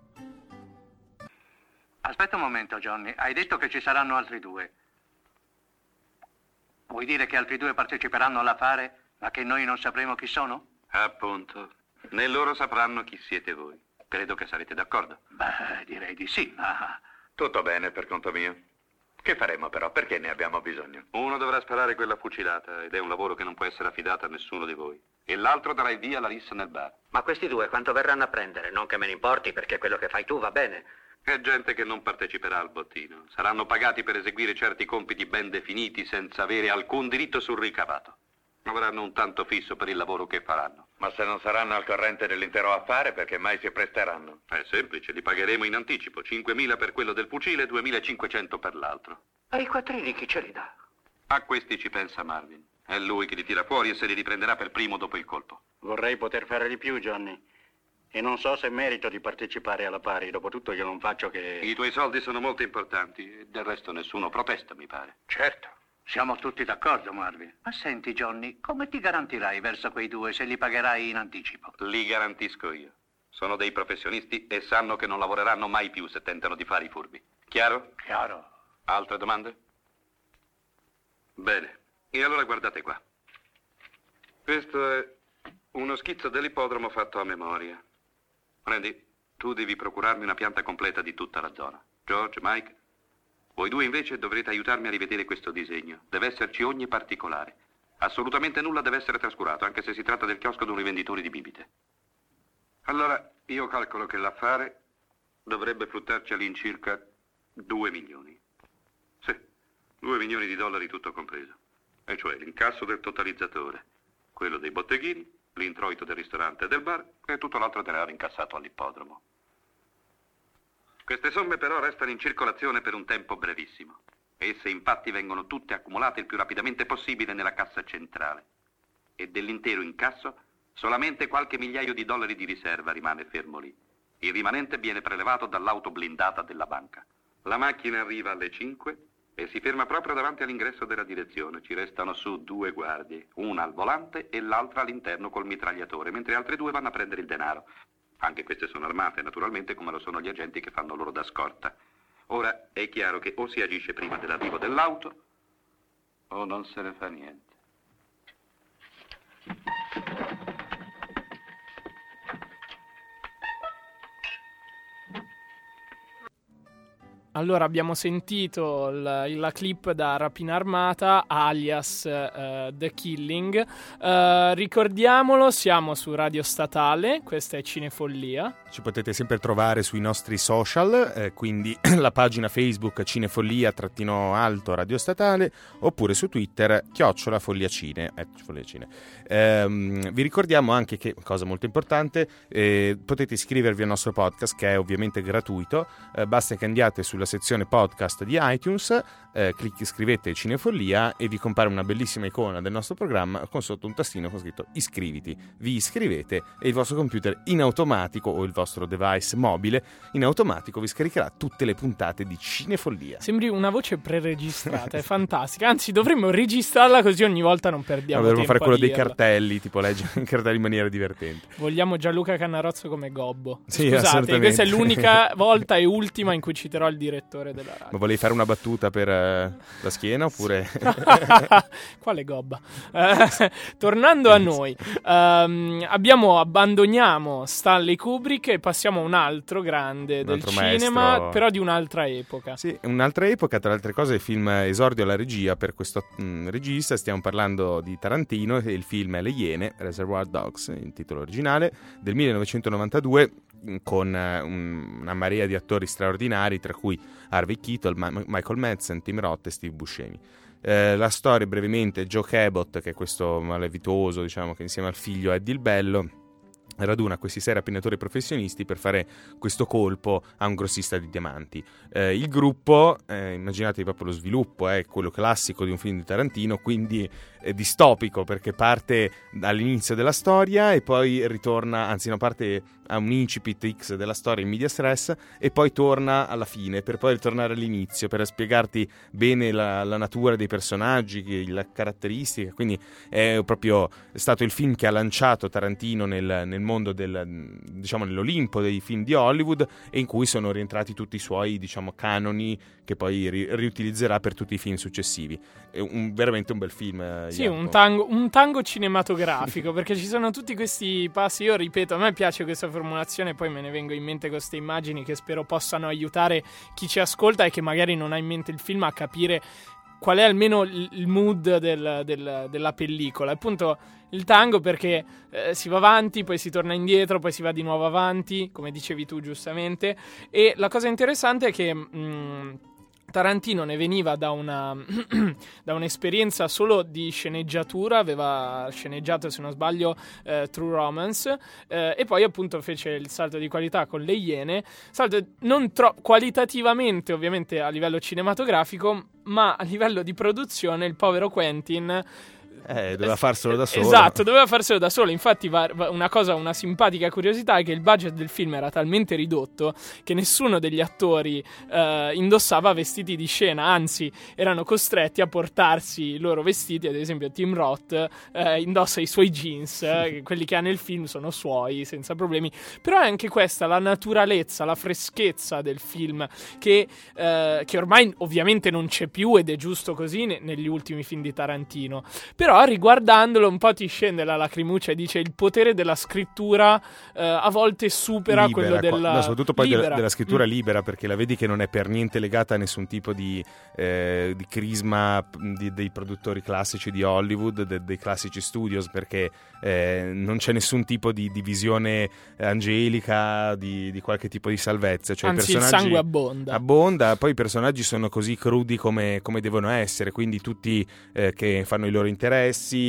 Aspetta un momento, Johnny. Hai detto che ci saranno altri due. Vuoi dire che altri due parteciperanno all'affare, ma che noi non sapremo chi sono? Appunto. Né loro sapranno chi siete voi. Credo che sarete d'accordo. Beh, direi di sì, ma... Tutto bene per conto mio. Che faremo però? Perché ne abbiamo bisogno? Uno dovrà sparare quella fucilata ed è un lavoro che non può essere affidato a nessuno di voi. E l'altro darà il via alla rissa nel bar. Ma questi due quanto verranno a prendere? Non che me ne importi, perché quello che fai tu va bene. È gente che non parteciperà al bottino. Saranno pagati per eseguire certi compiti ben definiti senza avere alcun diritto sul ricavato. Avranno un tanto fisso per il lavoro che faranno. Ma se non saranno al corrente dell'intero affare, perché mai si presteranno? È semplice, li pagheremo in anticipo. cinquemila per quello del fucile e duemilacinquecento per l'altro. E i quattrini chi ce li dà? A questi ci pensa Marvin. È lui che li tira fuori e se li riprenderà per primo dopo il colpo. Vorrei poter fare di più, Johnny. E non so se merito di partecipare alla pari. Dopotutto io non faccio che... I tuoi soldi sono molto importanti. E del resto nessuno protesta, mi pare. Certo. Siamo tutti d'accordo, Marvin. Ma senti, Johnny, come ti garantirai verso quei due se li pagherai in anticipo? Li garantisco io. Sono dei professionisti e sanno che non lavoreranno mai più se tentano di fare i furbi. Chiaro? Chiaro. Altre domande? Bene. E allora guardate qua. Questo è uno schizzo dell'ippodromo fatto a memoria. Randy, tu devi procurarmi una pianta completa di tutta la zona. George, Mike, voi due invece dovrete aiutarmi a rivedere questo disegno. Deve esserci ogni particolare. Assolutamente nulla deve essere trascurato, anche se si tratta del chiosco di un rivenditore di bibite. Allora, io calcolo che l'affare dovrebbe fruttarci all'incirca due milioni. Sì, due milioni di dollari tutto compreso. E cioè l'incasso del totalizzatore, quello dei botteghini, l'introito del ristorante e del bar e tutto l'altro denaro incassato all'ippodromo. Queste somme però restano in circolazione per un tempo brevissimo. Esse infatti vengono tutte accumulate il più rapidamente possibile nella cassa centrale. E dell'intero incasso solamente qualche migliaio di dollari di riserva rimane fermo lì. Il rimanente viene prelevato dall'auto blindata della banca. La macchina arriva alle cinque e si ferma proprio davanti all'ingresso della direzione. Ci restano su due guardie, una al volante e l'altra all'interno col mitragliatore, mentre altre due vanno a prendere il denaro. Anche queste sono armate, naturalmente, come lo sono gli agenti che fanno loro da scorta. Ora è chiaro che o si agisce prima dell'arrivo dell'auto o non se ne fa niente. Allora abbiamo sentito la, la clip da Rapina Armata, alias uh, The Killing. Uh, ricordiamolo, siamo su Radio Statale, questa è Cinefollia. Ci potete sempre trovare sui nostri social, eh, quindi la pagina Facebook Cinefollia trattino alto Radio Statale, oppure su Twitter chiocciola Folliacine. Eh, Folliacine. Ehm, vi ricordiamo anche che, cosa molto importante, eh, potete iscrivervi al nostro podcast, che è ovviamente gratuito. Eh, basta che andiate sulla sezione podcast di iTunes, eh, clic- scrivete Cinefollia e vi compare una bellissima icona del nostro programma con sotto un tastino con scritto iscriviti. Vi iscrivete e il vostro computer in automatico, o il vostro device mobile in automatico, vi scaricherà tutte le puntate di Cinefollia. Sembri una voce preregistrata, è fantastica. Anzi, dovremmo registrarla così ogni volta non perdiamo no, tempo fare quello dei dirla. cartelli, tipo leggere i cartelli in maniera divertente. Vogliamo Gianluca Cannarozzo come Gobbo. Sì, scusate, questa è l'unica volta e ultima in cui citerò il direttore della radio. Ma volevi fare una battuta per uh, la schiena oppure quale gobba? Uh, tornando a noi, um, abbiamo abbandoniamo Stanley Kubrick e passiamo a un altro grande un del altro cinema, maestro, però di un'altra epoca. Sì, un'altra epoca, tra le altre cose, il film esordio alla regia per questo mh, regista. Stiamo parlando di Tarantino e il film è Le Iene, Reservoir Dogs in titolo originale, del millenovecentonovantadue, con uh, un, una marea di attori straordinari, tra cui Harvey Keitel, Ma- Michael Madsen, Tim Roth e Steve Buscemi. Eh, la storia brevemente: Joe Cabot, che è questo malavitoso, diciamo, che insieme al figlio Eddie il Bello raduna questi sei rapinatori professionisti per fare questo colpo a un grossista di diamanti. Eh, il gruppo, eh, immaginatevi proprio lo sviluppo, è eh, quello classico di un film di Tarantino, quindi è distopico, perché parte all'inizio della storia e poi ritorna, anzi no, parte a un incipit X della storia in media stress e poi torna alla fine per poi ritornare all'inizio per spiegarti bene la, la natura dei personaggi, la caratteristica. Quindi è proprio stato il film che ha lanciato Tarantino nel, nel mondo del, diciamo, nell'Olimpo dei film di Hollywood, e in cui sono rientrati tutti i suoi, diciamo, canoni che poi ri- riutilizzerà per tutti i film successivi. È un, veramente un bel film. Eh, sì, un tango, un tango cinematografico, perché ci sono tutti questi passi. Io ripeto, a me piace questa formulazione, poi me ne vengo in mente queste immagini che spero possano aiutare chi ci ascolta e che magari non ha in mente il film a capire qual è almeno il mood del, del, della pellicola. Appunto il tango, perché eh, si va avanti, poi si torna indietro, poi si va di nuovo avanti, come dicevi tu giustamente. E la cosa interessante è che mh, Tarantino ne veniva da una da un'esperienza solo di sceneggiatura, aveva sceneggiato, se non sbaglio, eh, True Romance, eh, e poi appunto fece il salto di qualità con Le Iene, salto non troppo qualitativamente ovviamente a livello cinematografico, ma a livello di produzione il povero Quentin Eh, doveva farselo da solo. Esatto, doveva farselo da solo. Infatti va, va una cosa, una simpatica curiosità è che il budget del film era talmente ridotto che nessuno degli attori eh, indossava vestiti di scena, anzi erano costretti a portarsi i loro vestiti. Ad esempio Tim Roth eh, indossa i suoi jeans, eh, quelli che ha nel film sono suoi senza problemi. Però è anche questa la naturalezza, la freschezza del film che, eh, che ormai ovviamente non c'è più, ed è giusto così ne- negli ultimi film di Tarantino. Però riguardandolo un po' ti scende la lacrimuccia e dice il potere della scrittura eh, a volte supera libera, quello della no, soprattutto poi libera. della, della scrittura mm. libera, perché la vedi che non è per niente legata a nessun tipo di, eh, di crisma di, dei produttori classici di Hollywood, de, dei classici studios, perché eh, non c'è nessun tipo di, di visione angelica, di, di qualche tipo di salvezza, cioè Anzi, i personaggi il sangue abbonda abbonda, poi i personaggi sono così crudi come, come devono essere, quindi tutti eh, che fanno i loro interessi.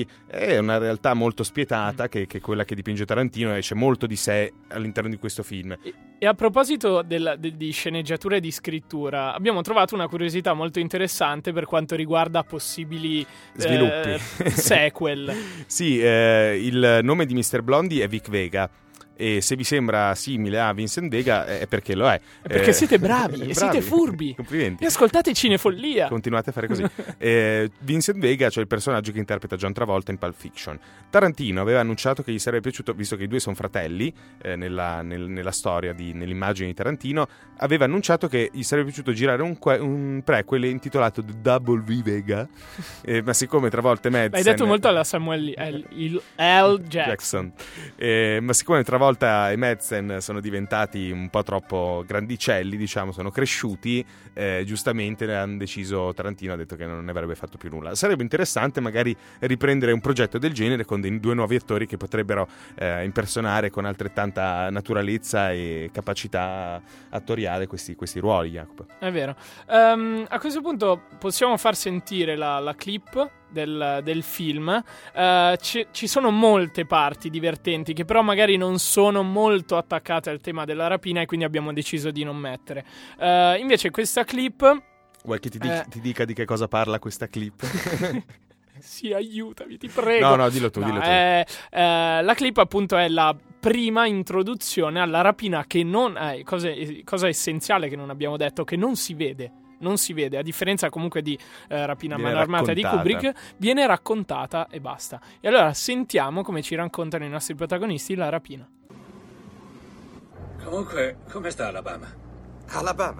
È una realtà molto spietata che, che è quella che dipinge Tarantino, e c'è molto di sé all'interno di questo film. E, e a proposito del, de, di sceneggiatura e di scrittura, abbiamo trovato una curiosità molto interessante per quanto riguarda possibili sviluppi, eh, sequel. Sì, eh, il nome di mister Blondie è Vic Vega, e se vi sembra simile a Vincent Vega è perché lo è. È perché eh, siete bravi, bravi, e siete furbi. Complimenti. E ascoltate Cinefollia. Continuate a fare così. eh, Vincent Vega, cioè il personaggio che interpreta John Travolta in Pulp Fiction. Tarantino aveva annunciato che gli sarebbe piaciuto, visto che i due sono fratelli eh, nella, nel, nella storia, di, nell'immagine di Tarantino, aveva annunciato che gli sarebbe piaciuto girare un, un prequel intitolato The Double V Vega, eh, ma siccome Travolta e Madsen... Hai detto molto alla Samuel L. L. L. Jackson, Jackson. Eh, ma siccome Travolta e Madsen sono diventati un po' troppo grandicelli, diciamo, sono cresciuti, eh, giustamente hanno deciso, Tarantino ha detto che non ne avrebbe fatto più nulla. Sarebbe interessante magari riprendere un progetto del genere con dei due nuovi attori che potrebbero eh, impersonare con altrettanta naturalezza e capacità attoriale questi, questi ruoli, Jacopo. È vero. Um, a questo punto possiamo far sentire la, la clip del, del film. Uh, ci, ci sono molte parti divertenti che però magari non sono molto attaccate al tema della rapina, e quindi abbiamo deciso di non mettere. Uh, invece questa clip... Vuoi che ti, di- eh... ti dica di che cosa parla questa clip? Sì, aiutami, ti prego. No, no, dillo tu, no, dillo tu. Eh, eh, la clip appunto è la prima introduzione alla rapina, che non è, cosa, cosa essenziale che non abbiamo detto, che non si vede. Non si vede, a differenza comunque di eh, Rapina a mano armata di Kubrick, viene raccontata e basta. E allora sentiamo come ci raccontano i nostri protagonisti la rapina. Comunque, come sta Alabama? Alabama?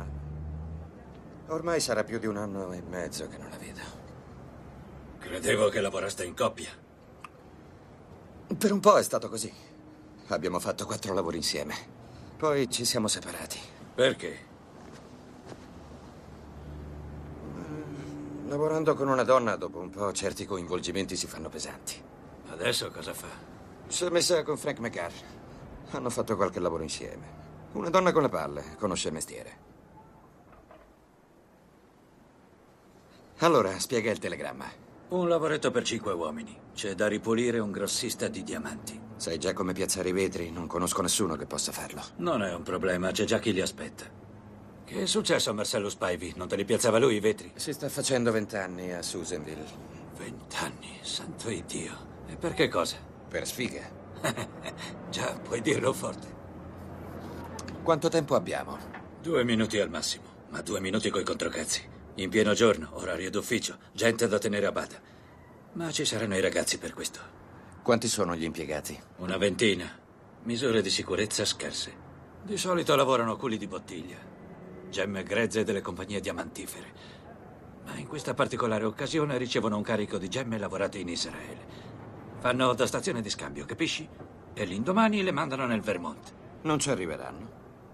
Ormai sarà più di un anno e mezzo che non la vedo. Credevo che lavoraste in coppia. Per un po' è stato così. Abbiamo fatto quattro lavori insieme. Poi ci siamo separati. Perché? Lavorando con una donna, dopo un po' certi coinvolgimenti si fanno pesanti. Adesso cosa fa? Si è messa con Frank McGarr. Hanno fatto qualche lavoro insieme. Una donna con le palle, conosce il mestiere. Allora, spiega il telegramma. Un lavoretto per cinque uomini. C'è da ripulire un grossista di diamanti. Sai già come piazzare i vetri? Non conosco nessuno che possa farlo. Non è un problema, c'è già chi li aspetta. Che è successo a Marcello Spivey? Non te li piazzava lui i vetri? Si sta facendo vent'anni a Susanville. Vent'anni, santo Iddio. E per che cosa? Per sfiga. Già, puoi dirlo forte. Quanto tempo abbiamo? Due minuti al massimo, ma due minuti coi controcazzi. In pieno giorno, orario d'ufficio, gente da tenere a bada. Ma ci saranno i ragazzi per questo. Quanti sono gli impiegati? Una ventina. Misure di sicurezza scarse. Di solito lavorano culi di bottiglia. Gemme grezze delle compagnie diamantifere. Ma in questa particolare occasione ricevono un carico di gemme lavorate in Israele. Fanno da stazione di scambio, capisci? E l'indomani le mandano nel Vermont. Non ci arriveranno.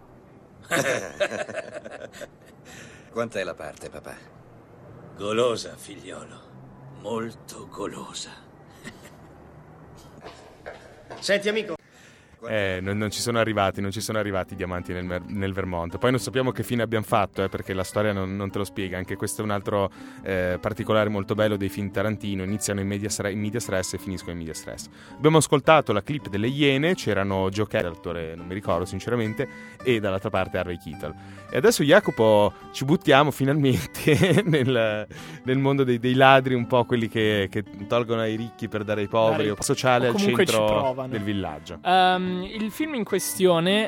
Quant'è la parte, papà? Golosa, figliolo. Molto golosa. Senti, amico. Eh, non, non ci sono arrivati, non ci sono arrivati i diamanti nel, nel Vermont. Poi non sappiamo che fine abbiamo fatto, eh, perché la storia non, non te lo spiega. Anche questo è un altro eh, particolare molto bello dei film Tarantino. Iniziano in media, in media stress e finiscono in media stress. Abbiamo ascoltato la clip delle Iene, c'erano Joe Kelly, l'attore non mi ricordo sinceramente, e dall'altra parte Harvey Keitel. E adesso Jacopo ci buttiamo finalmente nel, nel mondo dei, dei ladri, un po' quelli che, che tolgono ai ricchi per dare ai poveri, o sociale al centro del villaggio. Um, il film in questione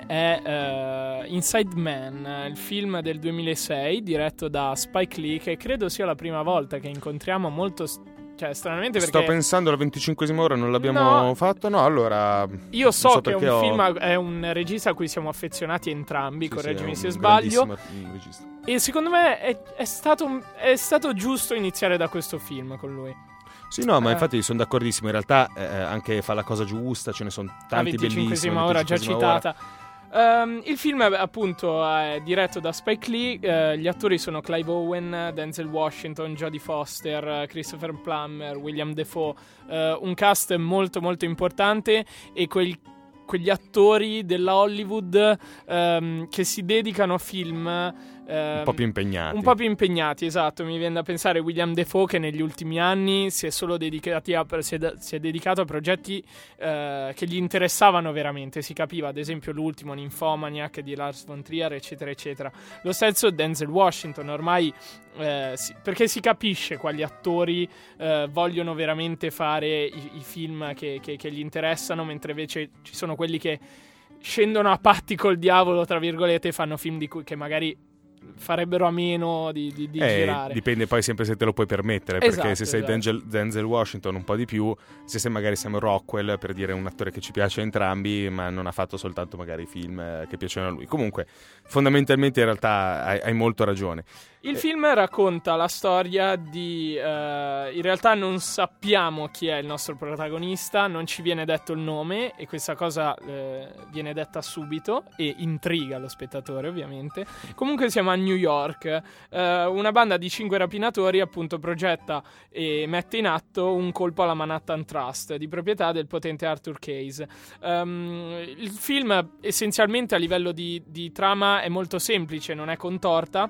è uh, Inside Man, il film del duemilasei diretto da Spike Lee, che credo sia la prima volta che incontriamo molto... Cioè, stranamente perché... Sto pensando alla venticinquesima ora, non l'abbiamo no. fatto? No, allora... Io so, so che è un ho... film, è un regista a cui siamo affezionati entrambi, sì, correggimi sì, se sbaglio. Regista. E secondo me è, è, stato, è stato giusto iniziare da questo film con lui. Sì, no, ma eh. infatti sono d'accordissimo. In realtà eh, anche fa la cosa giusta, ce ne sono tanti bellissimi. La venticinquesima ora già citata. Um, il film appunto è diretto da Spike Lee, uh, gli attori sono Clive Owen, Denzel Washington, Jodie Foster, Christopher Plummer, William Dafoe, uh, un cast molto molto importante e quel, quegli attori della Hollywood um, che si dedicano a film un po' più impegnati. Un po' più impegnati, esatto. Mi viene da pensare William Dafoe, che negli ultimi anni si è solo dedicati a, si è, si è dedicato a progetti eh, che gli interessavano veramente. Si capiva, ad esempio, l'ultimo Nymphomaniac di Lars von Trier, eccetera, eccetera. Lo stesso Denzel Washington, ormai eh, si, perché si capisce quali attori eh, vogliono veramente fare i, i film che, che, che gli interessano, mentre invece ci sono quelli che scendono a patti col diavolo, tra virgolette, e fanno film di cui che magari farebbero a meno di, di, di eh, girare. Dipende poi sempre se te lo puoi permettere, esatto, perché se sei esatto. Denzel, Denzel Washington un po' di più, se sei magari Sam Rockwell, per dire un attore che ci piace entrambi ma non ha fatto soltanto magari film eh, che piacciono a lui. Comunque fondamentalmente in realtà hai, hai molto ragione. Il film racconta la storia di... Uh, in realtà non sappiamo chi è il nostro protagonista, non ci viene detto il nome e questa cosa uh, viene detta subito e intriga lo spettatore, ovviamente. Comunque siamo a New York. Uh, una banda di cinque rapinatori appunto progetta e mette in atto un colpo alla Manhattan Trust, di proprietà del potente Arthur Case. Um, il film essenzialmente a livello di, di trama è molto semplice, non è contorta,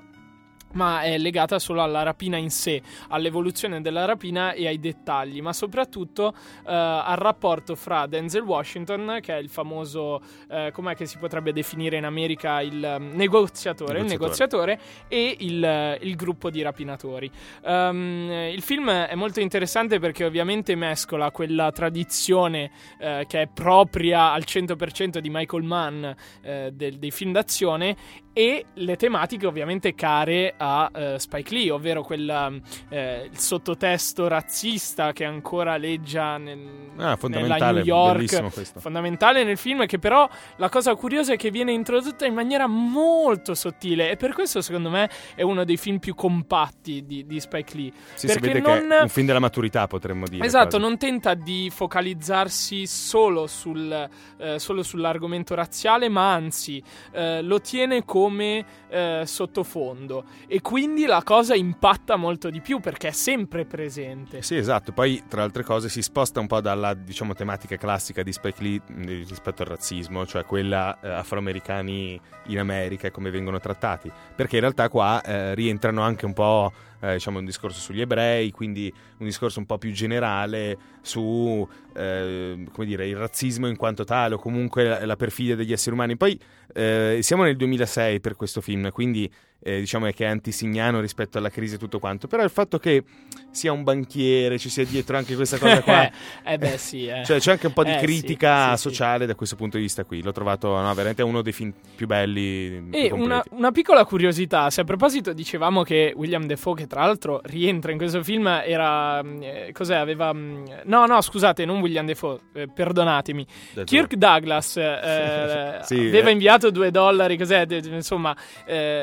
ma è legata solo alla rapina in sé, all'evoluzione della rapina e ai dettagli, ma soprattutto uh, al rapporto fra Denzel Washington, che è il famoso, uh, com'è che si potrebbe definire in America, il um, negoziatore, negoziatore, il negoziatore e il, uh, il gruppo di rapinatori. Um, il film è molto interessante perché ovviamente mescola quella tradizione uh, che è propria al cento per cento di Michael Mann uh, del, dei film d'azione e le tematiche ovviamente care a uh, Spike Lee, ovvero quella, uh, il sottotesto razzista che ancora aleggia nel, ah, nella New York, fondamentale nel film, che però la cosa curiosa è che viene introdotta in maniera molto sottile e per questo secondo me è uno dei film più compatti di, di Spike Lee. Sì, perché si vede non... che è un film della maturità, potremmo dire. Esatto, quasi. Non tenta di focalizzarsi solo, sul, eh, solo sull'argomento razziale, ma anzi eh, lo tiene come come eh, sottofondo e quindi la cosa impatta molto di più perché è sempre presente. Sì, esatto. Poi tra altre cose si sposta un po' dalla, diciamo, tematica classica di Spike Lee rispetto al razzismo, cioè quella eh, afroamericani in America e come vengono trattati, perché in realtà qua eh, rientrano anche un po' eh, diciamo un discorso sugli ebrei, quindi un discorso un po' più generale su eh, come dire, il razzismo in quanto tale o comunque la, la perfidia degli esseri umani. Poi eh, siamo nel duemilasei per questo film, quindi eh, diciamo che è antisignano rispetto alla crisi e tutto quanto, però il fatto che sia un banchiere, ci sia dietro anche questa cosa qua eh beh sì eh. cioè c'è anche un po' di eh, critica sì, sì, sociale sì. Da questo punto di vista qui l'ho trovato no, veramente uno dei film più belli e più una, una piccola curiosità, se a proposito dicevamo che William Dafoe, che tra l'altro rientra in questo film, era eh, cos'è, aveva no no scusate non William Dafoe, eh, perdonatemi Dafoe. Kirk Douglas eh, sì, aveva eh. inviato due dollari, cos'è, insomma eh, aveva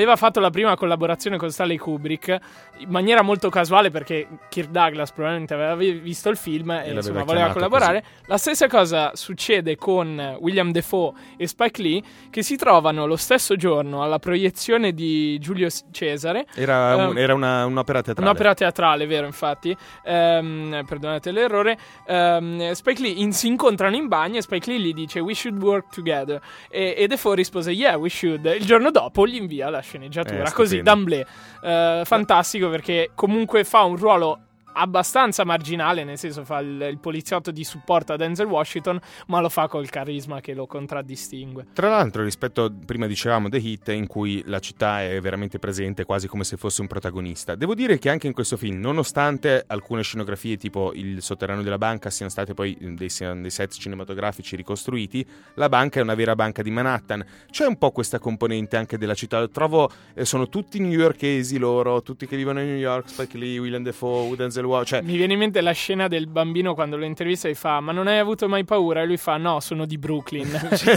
aveva fatto la prima collaborazione con Stanley Kubrick in maniera molto casuale, perché Kirk Douglas probabilmente aveva visto il film e, e insomma voleva collaborare. Così. La stessa cosa succede con William Dafoe e Spike Lee, che si trovano lo stesso giorno alla proiezione di Giulio Cesare. Era, um, un, era una, un'opera teatrale. Un'opera teatrale, vero, infatti. Um, perdonate l'errore. Um, Spike Lee in, si incontrano in bagno e Spike Lee gli dice "We should work together", e, e Dafoe rispose "Yeah, we should". Il giorno dopo gli invia la sceneggiatura, eh, così d'amblè. Uh, fantastico, perché comunque fa un ruolo abbastanza marginale, nel senso fa il, il poliziotto di supporto a Denzel Washington, ma lo fa col carisma che lo contraddistingue. Tra l'altro, rispetto, prima dicevamo The Heat, in cui la città è veramente presente quasi come se fosse un protagonista, devo dire che anche in questo film, nonostante alcune scenografie tipo il sotterraneo della banca siano state poi dei, dei set cinematografici ricostruiti, la banca è una vera banca di Manhattan. C'è un po' questa componente anche della città, lo trovo, eh, sono tutti newyorkesi loro, tutti che vivono in New York, Spike Lee, William Dafoe, Denzel. Cioè... Mi viene in mente la scena del bambino quando lo intervista e fa "ma non hai avuto mai paura?" e lui fa "no, sono di Brooklyn".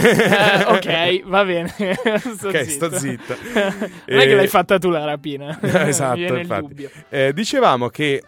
eh, ok, va bene. sto ok, zitto. sto zitto. Non e... è che l'hai fatta tu la rapina. Esatto, viene infatti. il dubbio. Eh, dicevamo che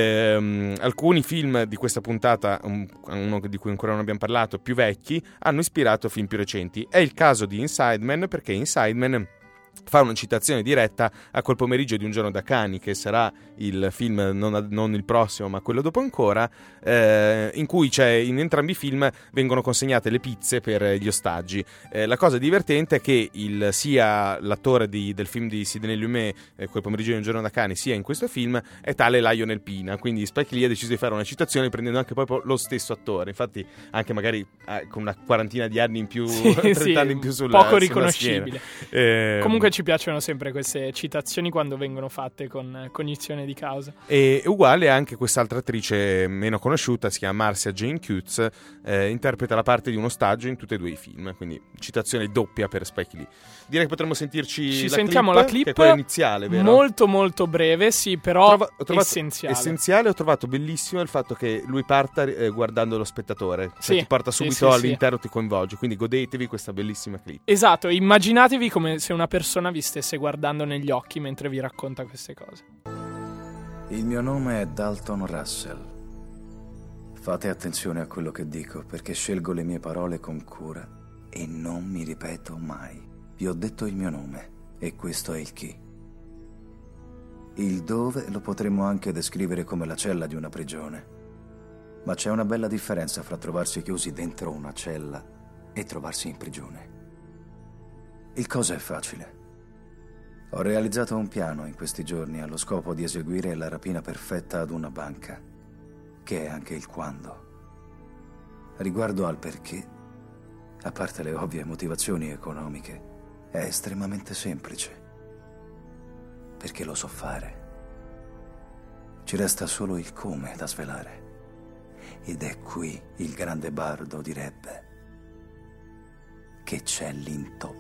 ehm, alcuni film di questa puntata, um, uno di cui ancora non abbiamo parlato, più vecchi, hanno ispirato film più recenti. È il caso di Inside Man, perché Inside Man fa una citazione diretta a Quel pomeriggio di un giorno da cani, che sarà il film non, non il prossimo ma quello dopo ancora, eh, in cui c'è, in entrambi i film vengono consegnate le pizze per gli ostaggi. Eh, la cosa divertente è che il, sia l'attore di, del film di Sidney Lumet, eh, Quel pomeriggio di un giorno da cani, sia in questo film è tale Lionel Pina, quindi Spike Lee ha deciso di fare una citazione prendendo anche proprio lo stesso attore, infatti anche magari eh, con una quarantina di anni in più, sì, trenta sì, anni in più sulla, poco sulla riconoscibile. Eh, Comunque ci piacciono sempre queste citazioni quando vengono fatte con cognizione di causa. E uguale anche quest'altra attrice meno conosciuta, si chiama Marcia Jane Cutts, eh, interpreta la parte di un ostaggio in tutti e due i film, quindi citazione doppia per Spike Lee. Direi che potremmo sentirci Ci la sentiamo clip, la clip, che è quella iniziale, vero? Molto molto breve, sì, però Trova, ho trovato essenziale. Essenziale, ho trovato bellissimo il fatto che lui parta eh, guardando lo spettatore, cioè sì, ti porta subito sì, sì, all'interno, sì. Ti coinvolge, quindi godetevi questa bellissima clip. Esatto, immaginatevi come se una persona vi stesse guardando negli occhi mentre vi racconta queste cose. Il mio nome è Dalton Russell. Fate attenzione a quello che dico, perché scelgo le mie parole con cura e non mi ripeto mai. Vi ho detto il mio nome e questo è il chi. Il dove lo potremmo anche descrivere come la cella di una prigione. Ma c'è una bella differenza fra trovarsi chiusi dentro una cella e trovarsi in prigione. Il cosa è facile. Ho realizzato un piano in questi giorni allo scopo di eseguire la rapina perfetta ad una banca, che è anche il quando. Riguardo al perché, a parte le ovvie motivazioni economiche, è estremamente semplice. Perché lo so fare. Ci resta solo il come da svelare. Ed è qui il grande bardo direbbe che c'è l'intoppo.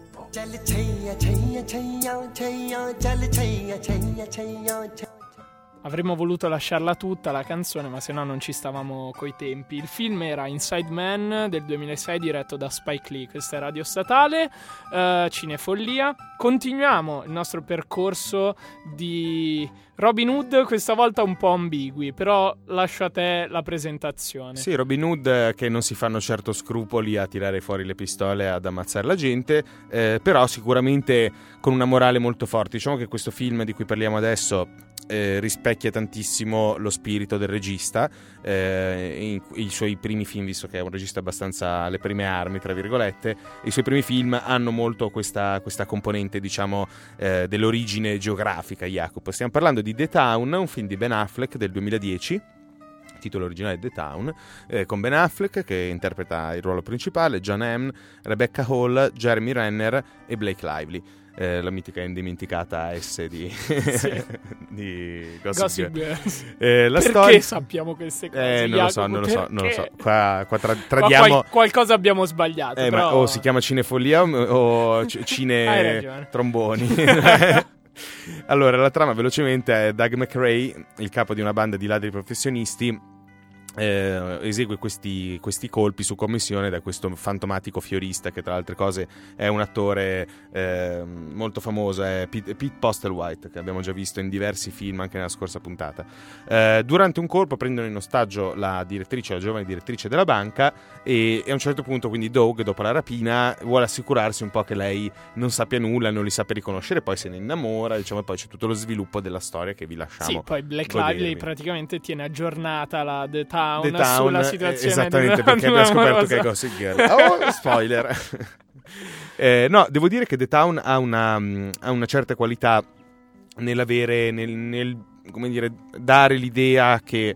Avremmo voluto lasciarla tutta la canzone, ma se no non ci stavamo coi tempi. Il film era Inside Man del duemilasei, diretto da Spike Lee. Questa è Radio Statale, uh, Cinefollia. Continuiamo il nostro percorso di Robin Hood, questa volta un po' ambigui, però lascio a te la presentazione. Sì, Robin Hood che non si fanno certo scrupoli a tirare fuori le pistole ad ammazzare la gente, eh, però sicuramente con una morale molto forte. Diciamo che questo film di cui parliamo adesso Eh, rispecchia tantissimo lo spirito del regista, eh, in, i suoi primi film, visto che è un regista abbastanza alle prime armi tra virgolette, i suoi primi film hanno molto questa, questa componente, diciamo, eh, dell'origine geografica. Jacopo, stiamo parlando di The Town, un film di Ben Affleck del duemiladieci, titolo originale The Town, eh, con Ben Affleck che interpreta il ruolo principale, John Hamm, Rebecca Hall, Jeremy Renner e Blake Lively. Eh, la mitica e indimenticata S di, sì. di Gossip, Gossip Girls. Eh, la perché storia... sappiamo queste cose? Eh, non lo so, non lo so, non lo so. Qua, qua tra- qua tradiamo... qual- qualcosa abbiamo sbagliato. Eh, però... ma o si chiama Cinefollia o c- Cine Tromboni. Allora, la trama velocemente è Doug McRae, il capo di una banda di ladri professionisti, Eh, esegue questi, questi colpi su commissione da questo fantomatico fiorista che tra le altre cose è un attore eh, molto famoso, è Pete, Pete Postlethwaite, che abbiamo già visto in diversi film anche nella scorsa puntata. Eh, durante un colpo prendono in ostaggio la direttrice, la giovane direttrice della banca, e, e a un certo punto quindi Doug, dopo la rapina, vuole assicurarsi un po' che lei non sappia nulla, non li sappia riconoscere, poi se ne innamora, diciamo, e poi c'è tutto lo sviluppo della storia che vi lasciamo. Sì, poi Black godervi. Lively praticamente tiene aggiornata la The Town, The Town, sulla situazione esattamente, di perché abbiamo scoperto che è Gossip Girl. Oh, spoiler. eh, no, devo dire che The Town ha una, ha una certa qualità nell'avere, nel, nel come dire, dare l'idea che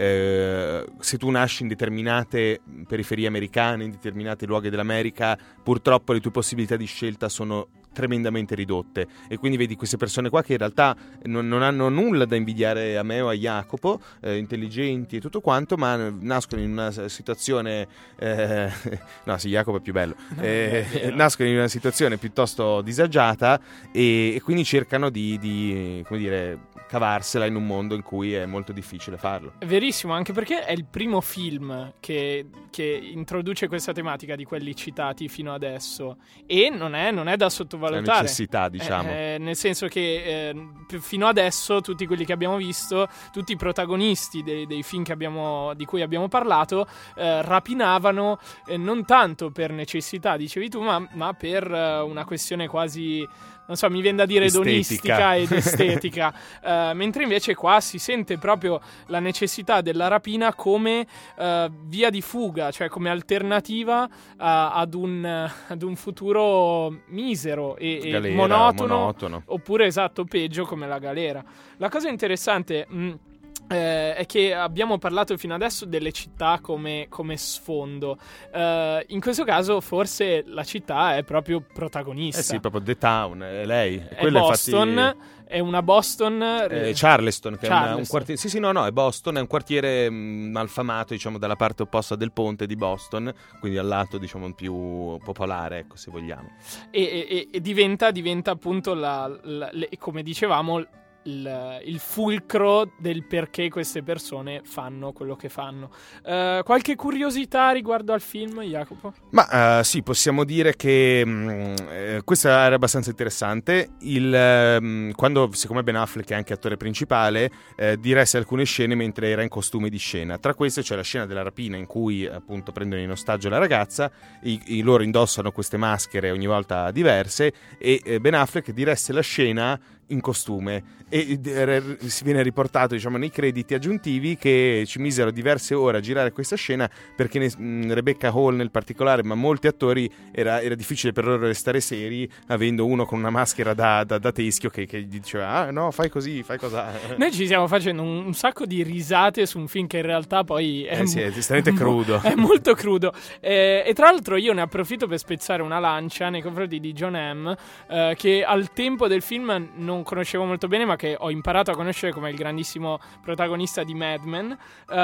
eh, se tu nasci in determinate periferie americane, in determinati luoghi dell'America, purtroppo le tue possibilità di scelta sono tremendamente ridotte, e quindi vedi queste persone qua che in realtà non, non hanno nulla da invidiare a me o a Jacopo, eh, intelligenti e tutto quanto, ma nascono in una situazione eh, no sì, Jacopo è più bello, eh, nascono in una situazione piuttosto disagiata, e, e quindi cercano di, di come dire, cavarsela in un mondo in cui è molto difficile farlo. È verissimo, anche perché è il primo film che, che introduce questa tematica di quelli citati fino adesso, e non è, non è da sottovalutare. La necessità, diciamo. Eh, eh, nel senso che eh, fino adesso tutti quelli che abbiamo visto, tutti i protagonisti dei, dei film che abbiamo, di cui abbiamo parlato, eh, rapinavano eh, non tanto per necessità, dicevi tu, ma, ma per eh, una questione quasi, non so, mi viene da dire estetica. edonistica ed estetica, uh, mentre invece qua si sente proprio la necessità della rapina come uh, via di fuga, cioè come alternativa uh, ad, un, uh, ad un futuro misero e, galera, e monotono, monotono, oppure esatto, peggio, come la galera. La cosa interessante... Mh, Eh, è che abbiamo parlato fino adesso delle città come, come sfondo. Eh, in questo caso forse la città è proprio protagonista. Eh sì, proprio The Town, è lei. È Quella Boston, infatti... è una Boston... Eh, Charleston, che Charleston. è una, un quartiere... Sì, sì, no, no, è Boston, è un quartiere mh, malfamato, diciamo, dalla parte opposta del ponte di Boston, quindi al lato, diciamo, più popolare, ecco, se vogliamo. E, e, e diventa, diventa appunto, la, la, le, come dicevamo... Il, il fulcro del perché queste persone fanno quello che fanno. Uh, qualche curiosità riguardo al film, Jacopo? Ma uh, sì, possiamo dire che mh, eh, questa era abbastanza interessante. Il, mh, quando, siccome Ben Affleck è anche attore principale, eh, diresse alcune scene mentre era in costume di scena. Tra queste c'è la scena della rapina in cui appunto prendono in ostaggio la ragazza, i, i loro indossano queste maschere ogni volta diverse, e eh, Ben Affleck diresse la scena in costume, e si viene riportato, diciamo, nei crediti aggiuntivi che ci misero diverse ore a girare questa scena, perché ne, mh, Rebecca Hall nel particolare, ma molti attori, era, era difficile per loro restare seri avendo uno con una maschera da, da, da teschio che, che gli diceva ah no, fai così, fai cos'ha. Noi ci stiamo facendo un, un sacco di risate su un film che in realtà poi è, eh sì, è estremamente crudo, è molto crudo, eh, e tra l'altro io ne approfitto per spezzare una lancia nei confronti di Jon Hamm, eh, che al tempo del film non non conoscevo molto bene, ma che ho imparato a conoscere come il grandissimo protagonista di Mad Men,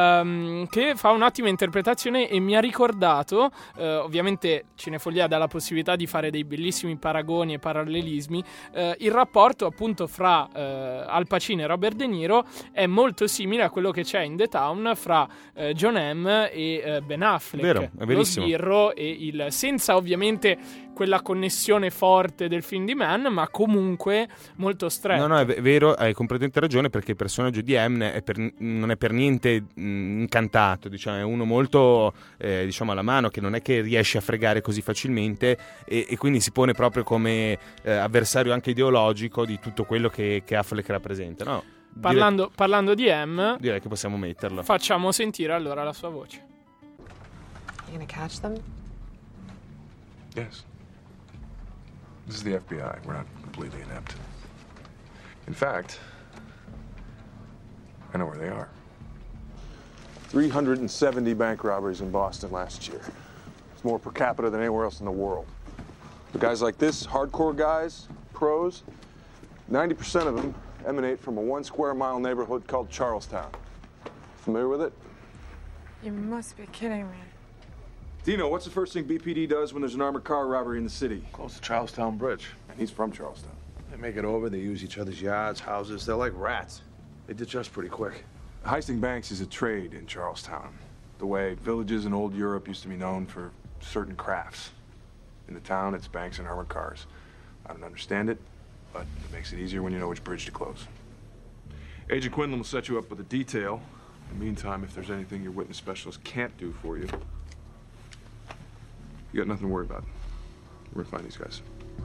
um, che fa un'ottima interpretazione e mi ha ricordato, uh, ovviamente Cinefolia dà la possibilità di fare dei bellissimi paragoni e parallelismi, uh, il rapporto appunto fra uh, Al Pacino e Robert De Niro è molto simile a quello che c'è in The Town fra uh, Jon Hamm e uh, Ben Affleck. Vero, è verissimo. Lo sbirro e il, senza ovviamente quella connessione forte del film di Man, ma comunque molto stretto. No, no, è vero, hai completamente ragione, perché il personaggio di Hamm è per, non è per niente mh, incantato, diciamo, è uno molto, eh, diciamo, alla mano, che non è che riesce a fregare così facilmente, e, e quindi si pone proprio come eh, avversario anche ideologico di tutto quello che, che Affleck rappresenta, no? Parlando, direi, parlando di Hamm, direi che possiamo metterlo. Facciamo sentire allora la sua voce. You gonna catch them? Yes. This is the F B I. We're not completely inept. In fact, I know where they are. three hundred seventy bank robberies in Boston last year. It's more per capita than anywhere else in the world. But guys like this, hardcore guys, pros, ninety percent of them emanate from a one square mile neighborhood called Charlestown. Familiar with it? You must be kidding me. Dino, what's the first thing B P D does when there's an armored car robbery in the city? Close the Charlestown Bridge. And he's from Charlestown. They make it over, they use each other's yards, houses. They're like rats. They ditch us pretty quick. Heisting banks is a trade in Charlestown, the way villages in old Europe used to be known for certain crafts. In the town, it's banks and armored cars. I don't understand it, but it makes it easier when you know which bridge to close. Agent Quinlan will set you up with a detail. In the meantime, if there's anything your witness specialist can't do for you, you got nothing to worry about. We're gonna find these guys.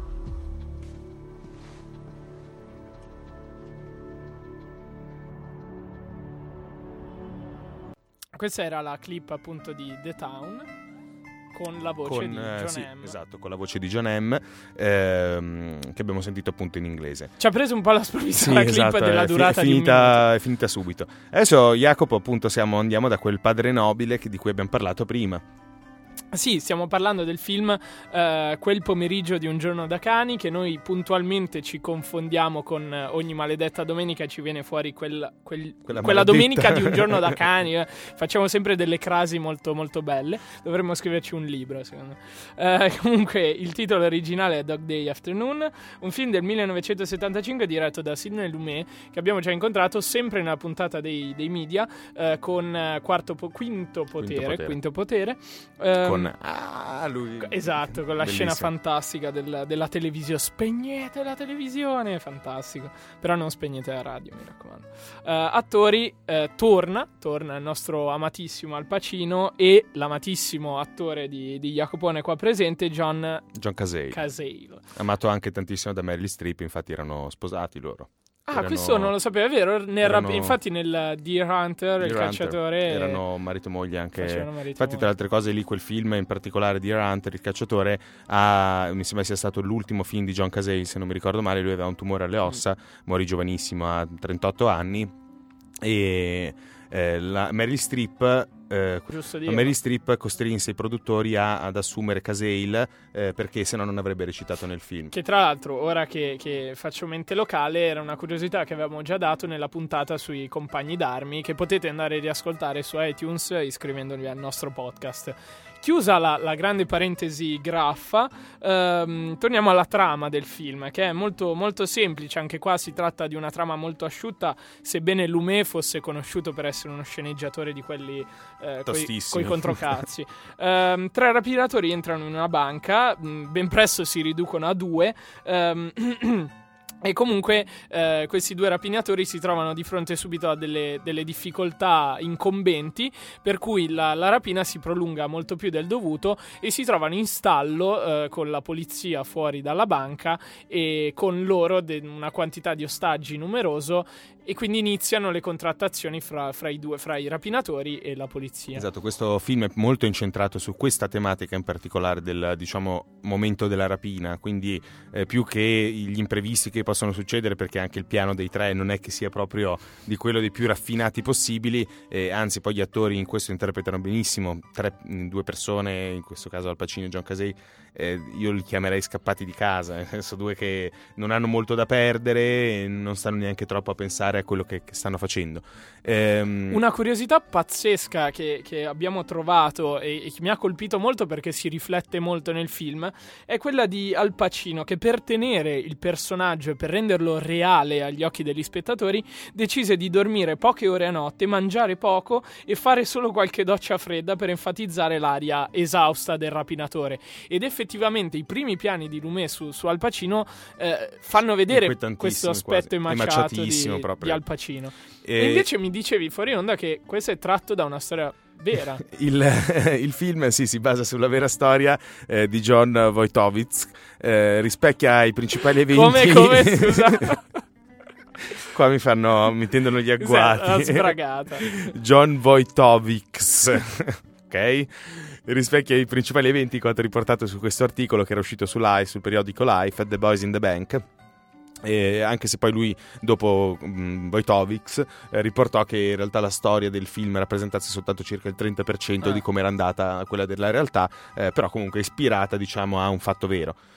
Questa era la clip appunto di The Town con la voce con, di eh, John sì, M. esatto, con la voce di John M, ehm, che abbiamo sentito appunto in inglese. Ci ha preso un po' la sprovvista Sì, la esatto, clip della è durata fi- è di un finita, minuto. è finita subito. Adesso, Jacopo, appunto, siamo, andiamo da quel padre nobile che, di cui abbiamo parlato prima. Sì, stiamo parlando del film eh, Quel pomeriggio di un giorno da cani, che noi puntualmente ci confondiamo con eh, ogni maledetta domenica e ci viene fuori quel, quel, Quella quella maledetta. domenica di un giorno da cani. Eh. Facciamo sempre delle crasi molto molto belle. Dovremmo scriverci un libro, secondo me. Eh, comunque, il titolo originale è Dog Day Afternoon, un film del millenovecentosettantacinque diretto da Sidney Lumet, che abbiamo già incontrato sempre nella puntata dei, dei media, eh, con eh, quarto po- quinto potere. Quinto potere. Eh, Con ah, lui. Esatto, con la Bellissimo. scena fantastica del, della televisione. Spegnete la televisione, fantastico. Però non spegnete la radio, mi raccomando. Uh, attori, uh, torna, torna il nostro amatissimo Al Pacino e l'amatissimo attore di, di Jacopone qua presente, John, John Cazale. Cazale. Amato anche tantissimo da Meryl Streep, infatti erano sposati loro. Ah, Erano- questo non lo sapevo, è vero? Nel erano- rap- infatti nel Deer Hunter, il Deer Hunter, cacciatore... erano marito e moglie anche. Facevano marito e Infatti, moglie. tra le altre cose, lì quel film, in particolare Deer Hunter, il cacciatore, ha, mi sembra sia stato l'ultimo film di John Cazale, se non mi ricordo male. Lui aveva un tumore alle ossa, morì giovanissimo a trentotto anni. E eh, la Meryl Streep. Eh, Giusto la dirlo. Meryl Streep costrinse i produttori a, ad assumere Cazale eh, perché se no non avrebbe recitato nel film. Che tra l'altro, ora che, che faccio mente locale, era una curiosità che avevamo già dato nella puntata sui compagni d'armi, che potete andare a riascoltare su iTunes iscrivendovi al nostro podcast. Chiusa la, la grande parentesi graffa, ehm, torniamo alla trama del film, che è molto, molto semplice. Anche qua si tratta di una trama molto asciutta, sebbene Lumet fosse conosciuto per essere uno sceneggiatore di quelli eh, coi, Tostissimo. coi controcazzi. Ehm, tre rapinatori entrano in una banca, mh, ben presto si riducono a due. ehm, E comunque eh, questi due rapinatori si trovano di fronte subito a delle, delle difficoltà incombenti, per cui la, la rapina si prolunga molto più del dovuto e si trovano in stallo eh, con la polizia fuori dalla banca e con loro de- una quantità di ostaggi numeroso, e quindi iniziano le contrattazioni fra, fra i due, fra i rapinatori e la polizia. Esatto, questo film è molto incentrato su questa tematica in particolare del, diciamo, momento della rapina, quindi eh, più che gli imprevisti che possono succedere, perché anche il piano dei tre non è che sia proprio di quello dei più raffinati possibili, eh, anzi poi gli attori in questo interpretano benissimo, tre, due persone, in questo caso Al Pacino e John Cazale, eh, io li chiamerei scappati di casa, nel senso due che non hanno molto da perdere e non stanno neanche troppo a pensare a quello che, che stanno facendo. Ehm... Una curiosità pazzesca che, che abbiamo trovato e, e che mi ha colpito molto perché si riflette molto nel film è quella di Al Pacino, che per tenere il personaggio e per renderlo reale agli occhi degli spettatori decise di dormire poche ore a notte, mangiare poco e fare solo qualche doccia fredda per enfatizzare l'aria esausta del rapinatore. Ed effettivamente i primi piani di Lumet su, su Al Pacino eh, fanno vedere questo aspetto quasi. emaciato di, proprio. di Al Pacino. E... e invece mi dicevi fuori onda che questo è tratto da una storia vera. il, il film sì, si basa sulla vera storia eh, di John Wojtowicz, eh, rispecchia i principali eventi. Come, come, scusa? Qua mi fanno, mi tendono gli agguati. Una sbragata. John Wojtowicz, ok? Rispecchia i principali eventi quanto riportato su questo articolo che era uscito su Life, sul periodico Life, The Boys in the Bank. E anche se poi lui dopo um, Wojtowicz eh, riportò che in realtà la storia del film rappresentasse soltanto circa il trenta per cento ah. di come era andata quella della realtà, eh, però comunque ispirata, diciamo, a un fatto vero.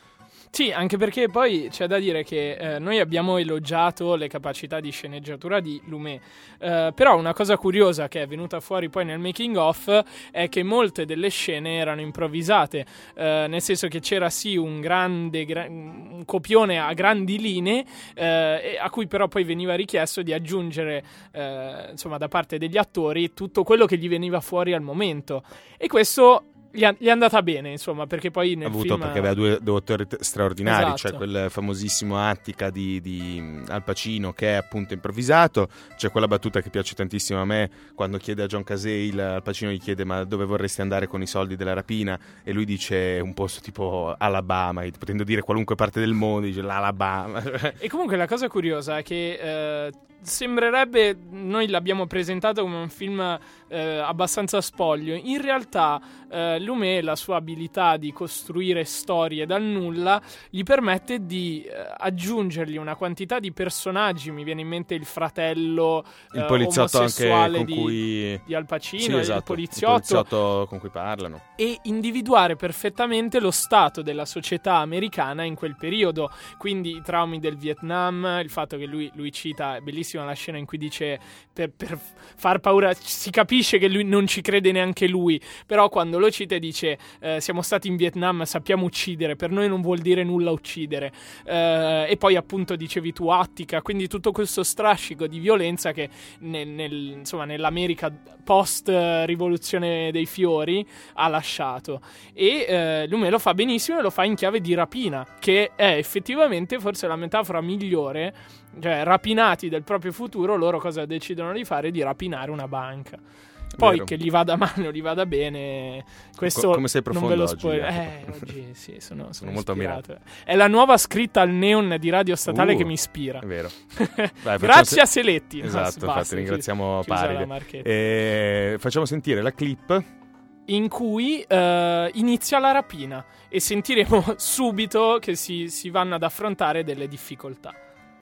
Sì, anche perché poi c'è da dire che eh, noi abbiamo elogiato le capacità di sceneggiatura di Lumet, eh, però una cosa curiosa che è venuta fuori poi nel making of è che molte delle scene erano improvvisate, eh, nel senso che c'era sì un grande gra- un copione a grandi linee, eh, a cui però poi veniva richiesto di aggiungere eh, insomma da parte degli attori tutto quello che gli veniva fuori al momento, e questo Gli, è, gli è andata bene, insomma, perché poi nel avuto film... perché aveva due, due attori t- straordinari, Esatto. C'è quel famosissimo Attica di, di Al Pacino che è appunto improvvisato, c'è quella battuta che piace tantissimo a me quando chiede a John Cazale, Al Pacino gli chiede ma dove vorresti andare con i soldi della rapina, e lui dice un posto tipo Alabama, potendo dire qualunque parte del mondo, dice l'Alabama. E comunque la cosa curiosa è che eh, sembrerebbe, noi l'abbiamo presentato come un film eh, abbastanza spoglio, in realtà eh, Lumet, la sua abilità di costruire storie dal nulla gli permette di eh, aggiungergli una quantità di personaggi. Mi viene in mente il fratello il eh, poliziotto anche con di, cui di Al Pacino, sì, esatto, il poliziotto, il poliziotto con cui parlano, e individuare perfettamente lo stato della società americana in quel periodo, quindi i traumi del Vietnam, il fatto che lui, lui cita, è bellissima la scena in cui dice per, per far paura, si capisce che lui non ci crede neanche lui, però quando lo cita dice eh, siamo stati in Vietnam, sappiamo uccidere, per noi non vuol dire nulla uccidere, eh, e poi appunto dicevi tu Attica, quindi tutto questo strascico di violenza che nel, nel, insomma nell'America post rivoluzione dei fiori ha lasciato, e eh, Lumet lo fa benissimo e lo fa in chiave di rapina, che è effettivamente forse la metafora migliore, cioè rapinati del proprio futuro, loro cosa decidono di fare? Di rapinare una banca. Poi Vero. Che gli vada male o gli vada bene, questo Co- come sei profondo non ve lo oggi, spoiler. Jacopo. Eh, oggi sì, sono, sono, Sono molto ispirato. ammirato. È la nuova scritta al neon di Radio Statale Uh, che mi ispira. È vero. Vai, Grazie facciamo... a Seletti. Esatto, Basta, infatti ringraziamo chiusa la Paride. marchetta. E facciamo sentire la clip In cui eh, inizia la rapina e sentiremo subito che si, si vanno ad affrontare delle difficoltà.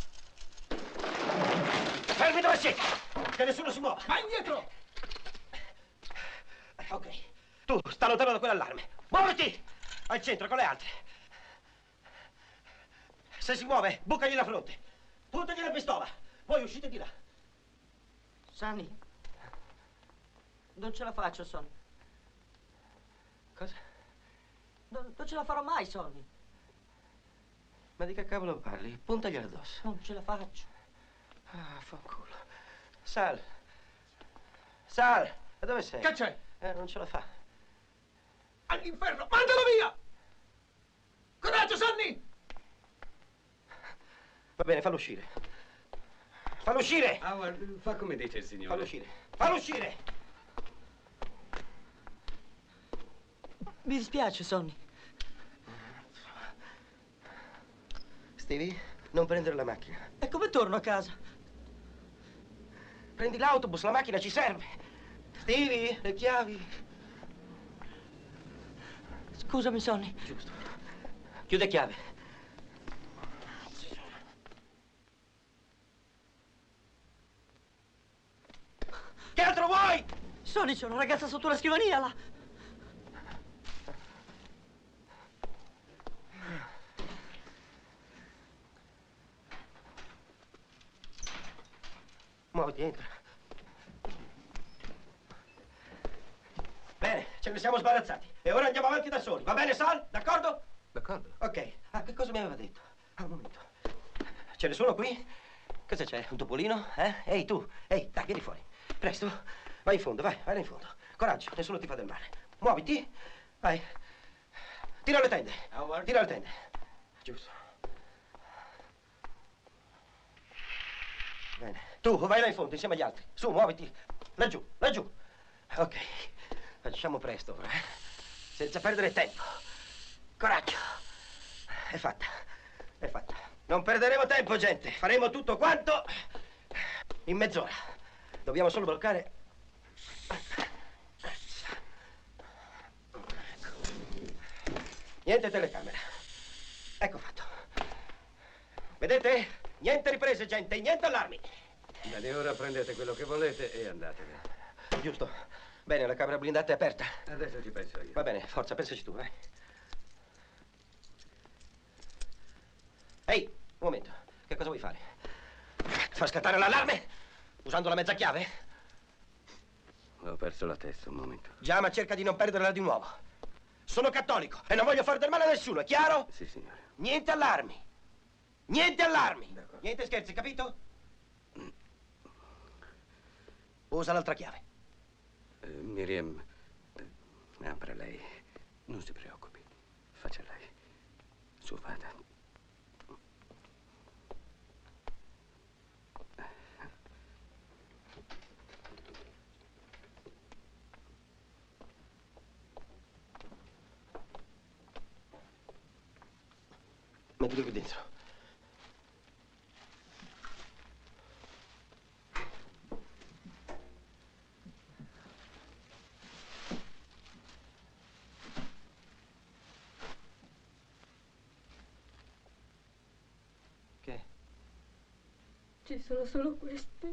Fermi dove siete! Che nessuno si muova! Vai indietro! Ok. Tu, sta lontano da quell'allarme. Muoviti! Al centro, con le altre. Se si muove, bucagli la fronte. Puntagli la pistola. Poi uscite di là. Sonny. Non ce la faccio, Sonny. Cosa? Non, non ce la farò mai, Sonny. Ma di che cavolo parli? Puntagli addosso. Non ce la faccio. Ah, fanculo. Sal. Sal. E dove sei? Che c'è? Eh, non ce la fa. All'inferno! Mandalo via! Coraggio, Sonny! Va bene, fallo uscire. Fallo uscire! Howard, fa come dice il signore. Fallo uscire. Fallo uscire! Mi dispiace, Sonny. Stevie, non prendere la macchina. E come torno a casa? Prendi l'autobus, la macchina ci serve. Stevie, le chiavi. Scusami, Sonny. Giusto. Chiude chiave. Che altro vuoi? Sonny, c'è una ragazza sotto la scrivania, là. Muoviti, entra. Bene, ce ne siamo sbarazzati. E ora andiamo avanti da soli. Va bene, Sal? D'accordo? D'accordo. Ok. Ah, che cosa mi aveva detto? Ah, un momento. Ce ne sono qui? Cosa c'è? Un topolino? Eh? Ehi, tu. Ehi, dai, vieni fuori. Presto. Vai in fondo, vai, vai in fondo. Coraggio, nessuno ti fa del male. Muoviti. Vai. Tira le tende. Howard. Tira le tende. Giusto. Bene. Tu, vai là in fondo, insieme agli altri. Su, muoviti. Laggiù, laggiù. Ok. Facciamo presto, ora, eh? Senza perdere tempo. Coraggio. È fatta. È fatta. Non perderemo tempo, gente. Faremo tutto quanto in mezz'ora. Dobbiamo solo bloccare. Niente telecamera. Ecco fatto. Vedete? Niente riprese, gente. Niente allarmi. Bene, ora prendete quello che volete e andatene. Giusto. Bene, la camera blindata è aperta. Adesso ci penso io. Va bene, forza, pensaci tu, vai. Ehi, un momento. Che cosa vuoi fare? Far scattare l'allarme? Usando la mezza chiave? Ho perso la testa un momento. Già, ma cerca di non perderla di nuovo. Sono cattolico e non voglio fare del male a nessuno, è chiaro? Sì, signore. Niente allarmi. Niente allarmi. Niente scherzi, capito? Usa l'altra chiave. Eh, Miriam, eh, apra lei. Non si preoccupi. Faccia lei. Su, vada. Mettilo qui dentro. Che? Ci sono solo questi.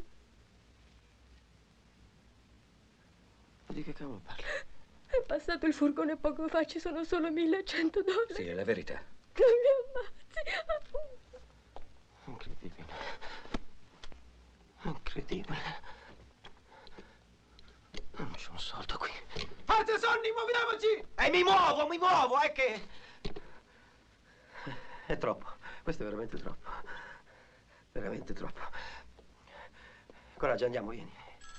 Di che cavolo parli? È passato il furgone poco fa, ci sono solo millecento dollari. Sì, è la verità. Non mi ammazzi. Incredibile. Incredibile. Non c'è un soldo qui. Forza, Sonny, muoviamoci! E mi muovo, mi muovo, è che... È troppo. Questo è veramente troppo. Veramente troppo. Coraggio, andiamo, vieni.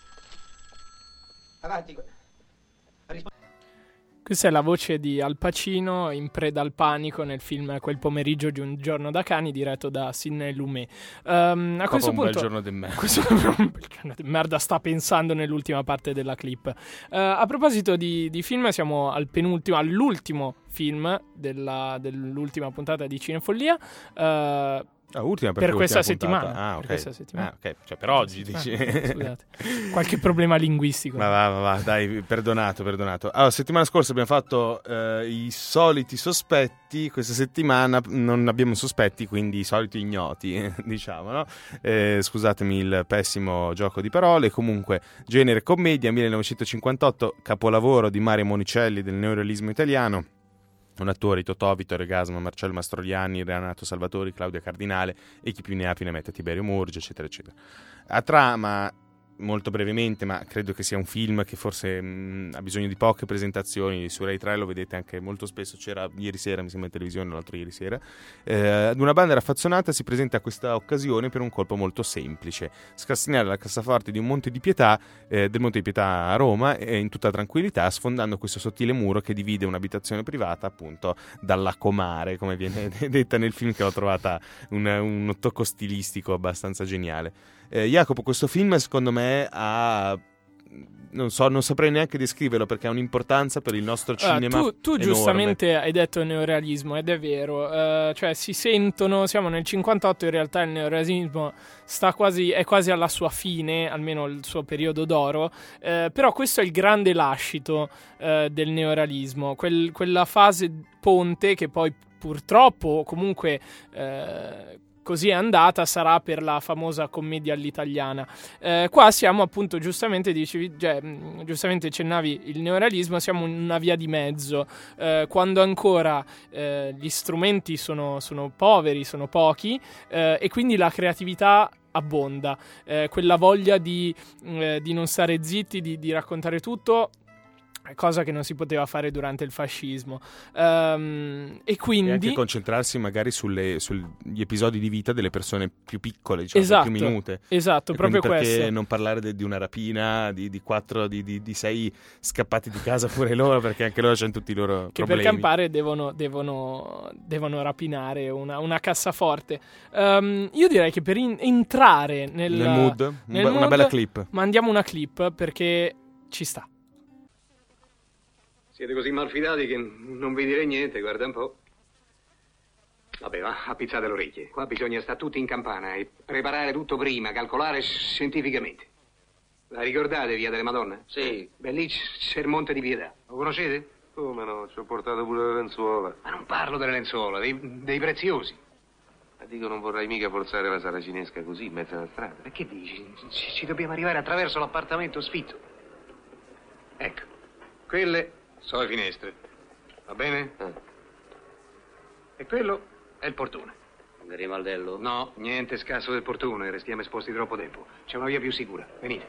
Avanti. Rispondi. Questa è la voce di Al Pacino in preda al panico nel film Quel pomeriggio di un giorno da cani, diretto da Sidney Lumet. Um, a questo un punto, bel giorno di merda. Questo è un bel giorno di merda, sta pensando nell'ultima parte della clip. Uh, a proposito di, di film, siamo al penultimo, all'ultimo film della, dell'ultima puntata di Cinefollia. Uh, Ah, ultima per questa settimana. settimana. Ah, ok. Per questa settimana. Ah, ok. Cioè, per oggi dici. Scusate. Qualche problema linguistico. Ma va, va, va, dai, perdonato, perdonato. Allora, settimana scorsa abbiamo fatto eh, i soliti sospetti, questa settimana non abbiamo sospetti, quindi i soliti ignoti, diciamo, no? Eh, scusatemi il pessimo gioco di parole. Comunque, genere commedia, millenovecentocinquantotto, capolavoro di Mario Monicelli del neorealismo italiano. Un attore, Totò, Vittorio Gasman, Marcello Mastroianni, Renato Salvatori, Claudia Cardinale e chi più ne ha più ne metta, Tiberio Murgia, eccetera, eccetera. A trama, molto brevemente, ma credo che sia un film che forse mh, ha bisogno di poche presentazioni. Su Rai tre lo vedete anche molto spesso, c'era ieri sera, mi sembra in televisione, l'altro ieri sera. Eh, ad una banda raffazzonata si presenta questa occasione per un colpo molto semplice: scassinare la cassaforte di un Monte di Pietà, eh, del Monte di Pietà a Roma, eh, in tutta tranquillità, sfondando questo sottile muro che divide un'abitazione privata appunto dalla comare, come viene detta nel film, che l'ho trovata un, un tocco stilistico abbastanza geniale. Eh, Jacopo, questo film secondo me ha, non so, non saprei neanche descriverlo perché ha un'importanza per il nostro cinema. Uh, tu tu enorme. Giustamente hai detto neorealismo, ed è vero, uh, cioè si sentono, siamo nel cinquantotto, in realtà il neorealismo sta quasi, è quasi alla sua fine, almeno il suo periodo d'oro, uh, però questo è il grande lascito uh, del neorealismo, quel, quella fase ponte che poi purtroppo comunque... Uh, così è andata, sarà per la famosa commedia all'italiana. Eh, qua siamo appunto, giustamente dicevi, cioè, giustamente accennavi il neorealismo, siamo in una via di mezzo, eh, quando ancora eh, gli strumenti sono, sono poveri, sono pochi, eh, e quindi la creatività abbonda, eh, quella voglia di, eh, di non stare zitti, di, di raccontare tutto, cosa che non si poteva fare durante il fascismo, um, e quindi e anche concentrarsi magari sulle, sugli episodi di vita delle persone più piccole, diciamo, esatto, più minute. Esatto, e proprio perché questo. Non parlare de, di una rapina di, di quattro, di, di, di sei scappati di casa pure loro, perché anche loro hanno tutti i loro che problemi. Per campare devono, devono, devono rapinare una, una cassaforte. Um, io direi che per in, entrare nel, nel mood, nel una mood, bella clip. Mandiamo una clip perché ci sta. Siete così malfidati che non vi direi niente, guarda un po'. Vabbè, va, appizzate le orecchie. Qua bisogna stare tutti in campana e preparare tutto prima, calcolare scientificamente. La ricordate, Via delle Madonne? Sì. Beh, lì c'è il Monte di Pietà. Lo conoscete? Come no, ci ho portato pure le lenzuola. Ma non parlo delle lenzuola, dei, dei preziosi. Ma dico, non vorrai mica forzare la saracinesca così in mezzo alla strada. Ma che dici? Ci, ci dobbiamo arrivare attraverso l'appartamento sfitto. Ecco, quelle sono le finestre. Va bene? Eh. E quello è il portone. Grimaldello? No, niente scasso del portone, restiamo esposti troppo tempo. C'è una via più sicura. Venite.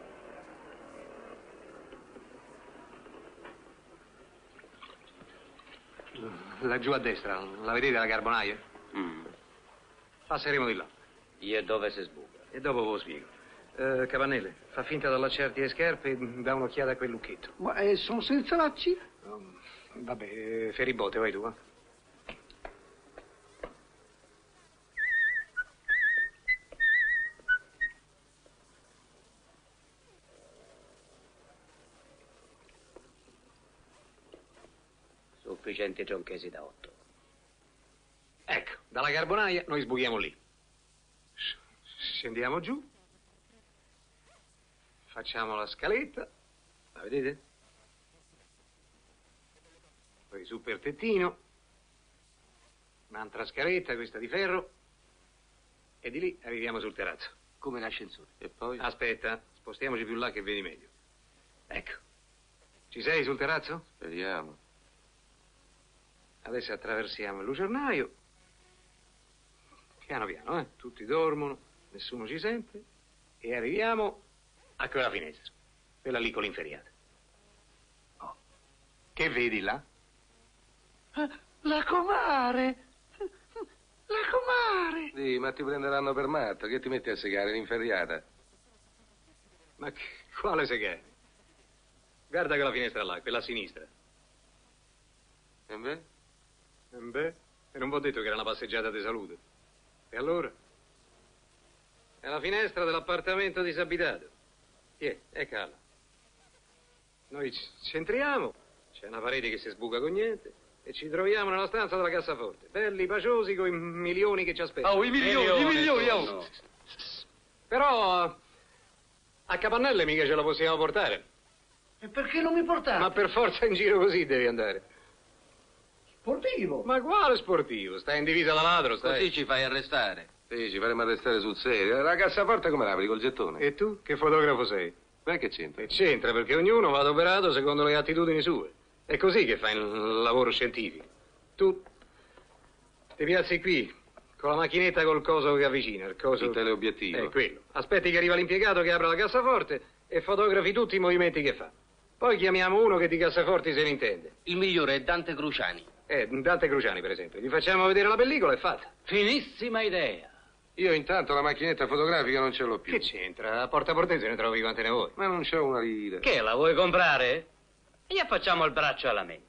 Laggiù a destra, la vedete la carbonaia? Mm. Passeremo di là. Io dove si sbuca? E dopo ve lo spiego. Eh, Capannelle, fa finta di allacciarti le scarpe e dà un'occhiata a quel lucchetto. Ma eh, sono senza lacci? Um, vabbè, eh, ferribote, vai tu, va. Sufficienti gionchesi da otto. Ecco, dalla carbonaia noi sbuchiamo lì. Scendiamo giù. Facciamo la scaletta. La vedete? Poi su per tettino. Un'altra scaletta, questa di ferro. E di lì arriviamo sul terrazzo. Come l'ascensore. E poi? Aspetta, spostiamoci più là che vedi meglio. Ecco. Ci sei sul terrazzo? Speriamo. Adesso attraversiamo il lucernaio. Piano piano, eh? Tutti dormono, nessuno ci sente. E arriviamo a quella finestra. Quella lì con l'inferriata. Oh. Che vedi là? La comare! La comare! Sì, ma ti prenderanno per matto. Che ti metti a segare l'inferriata? Ma che, quale segare? Guarda quella finestra là, quella a sinistra. E beh? E beh, e non vi ho detto che era una passeggiata di salute. E allora? È la finestra dell'appartamento disabitato. Tiè, è cala. Noi ci entriamo, c'è una parete che si sbuca con niente, e ci troviamo nella stanza della cassaforte. Belli, paciosi, con i milioni che ci aspettano. Oh, i milioni, i milioni, oh! No. Però a Capannelle mica ce la possiamo portare. E perché non mi portate? Ma per forza in giro così devi andare. Sportivo? Ma quale sportivo? Stai in divisa da ladro, stai? Così ci fai arrestare. Sì, ci faremo arrestare sul serio. La cassaforte come l'apri, col gettone? E tu? Che fotografo sei? Beh, che c'entra? E c'entra, perché ognuno va adoperato secondo le attitudini sue. È così che fai il lavoro scientifico. Tu ti piazzi qui, con la macchinetta col coso che avvicina, il coso... Il teleobiettivo. È quello. Aspetti che arriva l'impiegato che apre la cassaforte e fotografi tutti i movimenti che fa. Poi chiamiamo uno che di cassaforti se ne intende. Il migliore è Dante Cruciani. Eh, Dante Cruciani, per esempio. Gli facciamo vedere la pellicola e fatta. Finissima idea. Io intanto la macchinetta fotografica non ce l'ho più. Che c'entra? A Porta Portese ne trovi quante ne vuoi. Ma non c'è una lira. Che, la vuoi comprare? E gli affacciamo il braccio alla mente.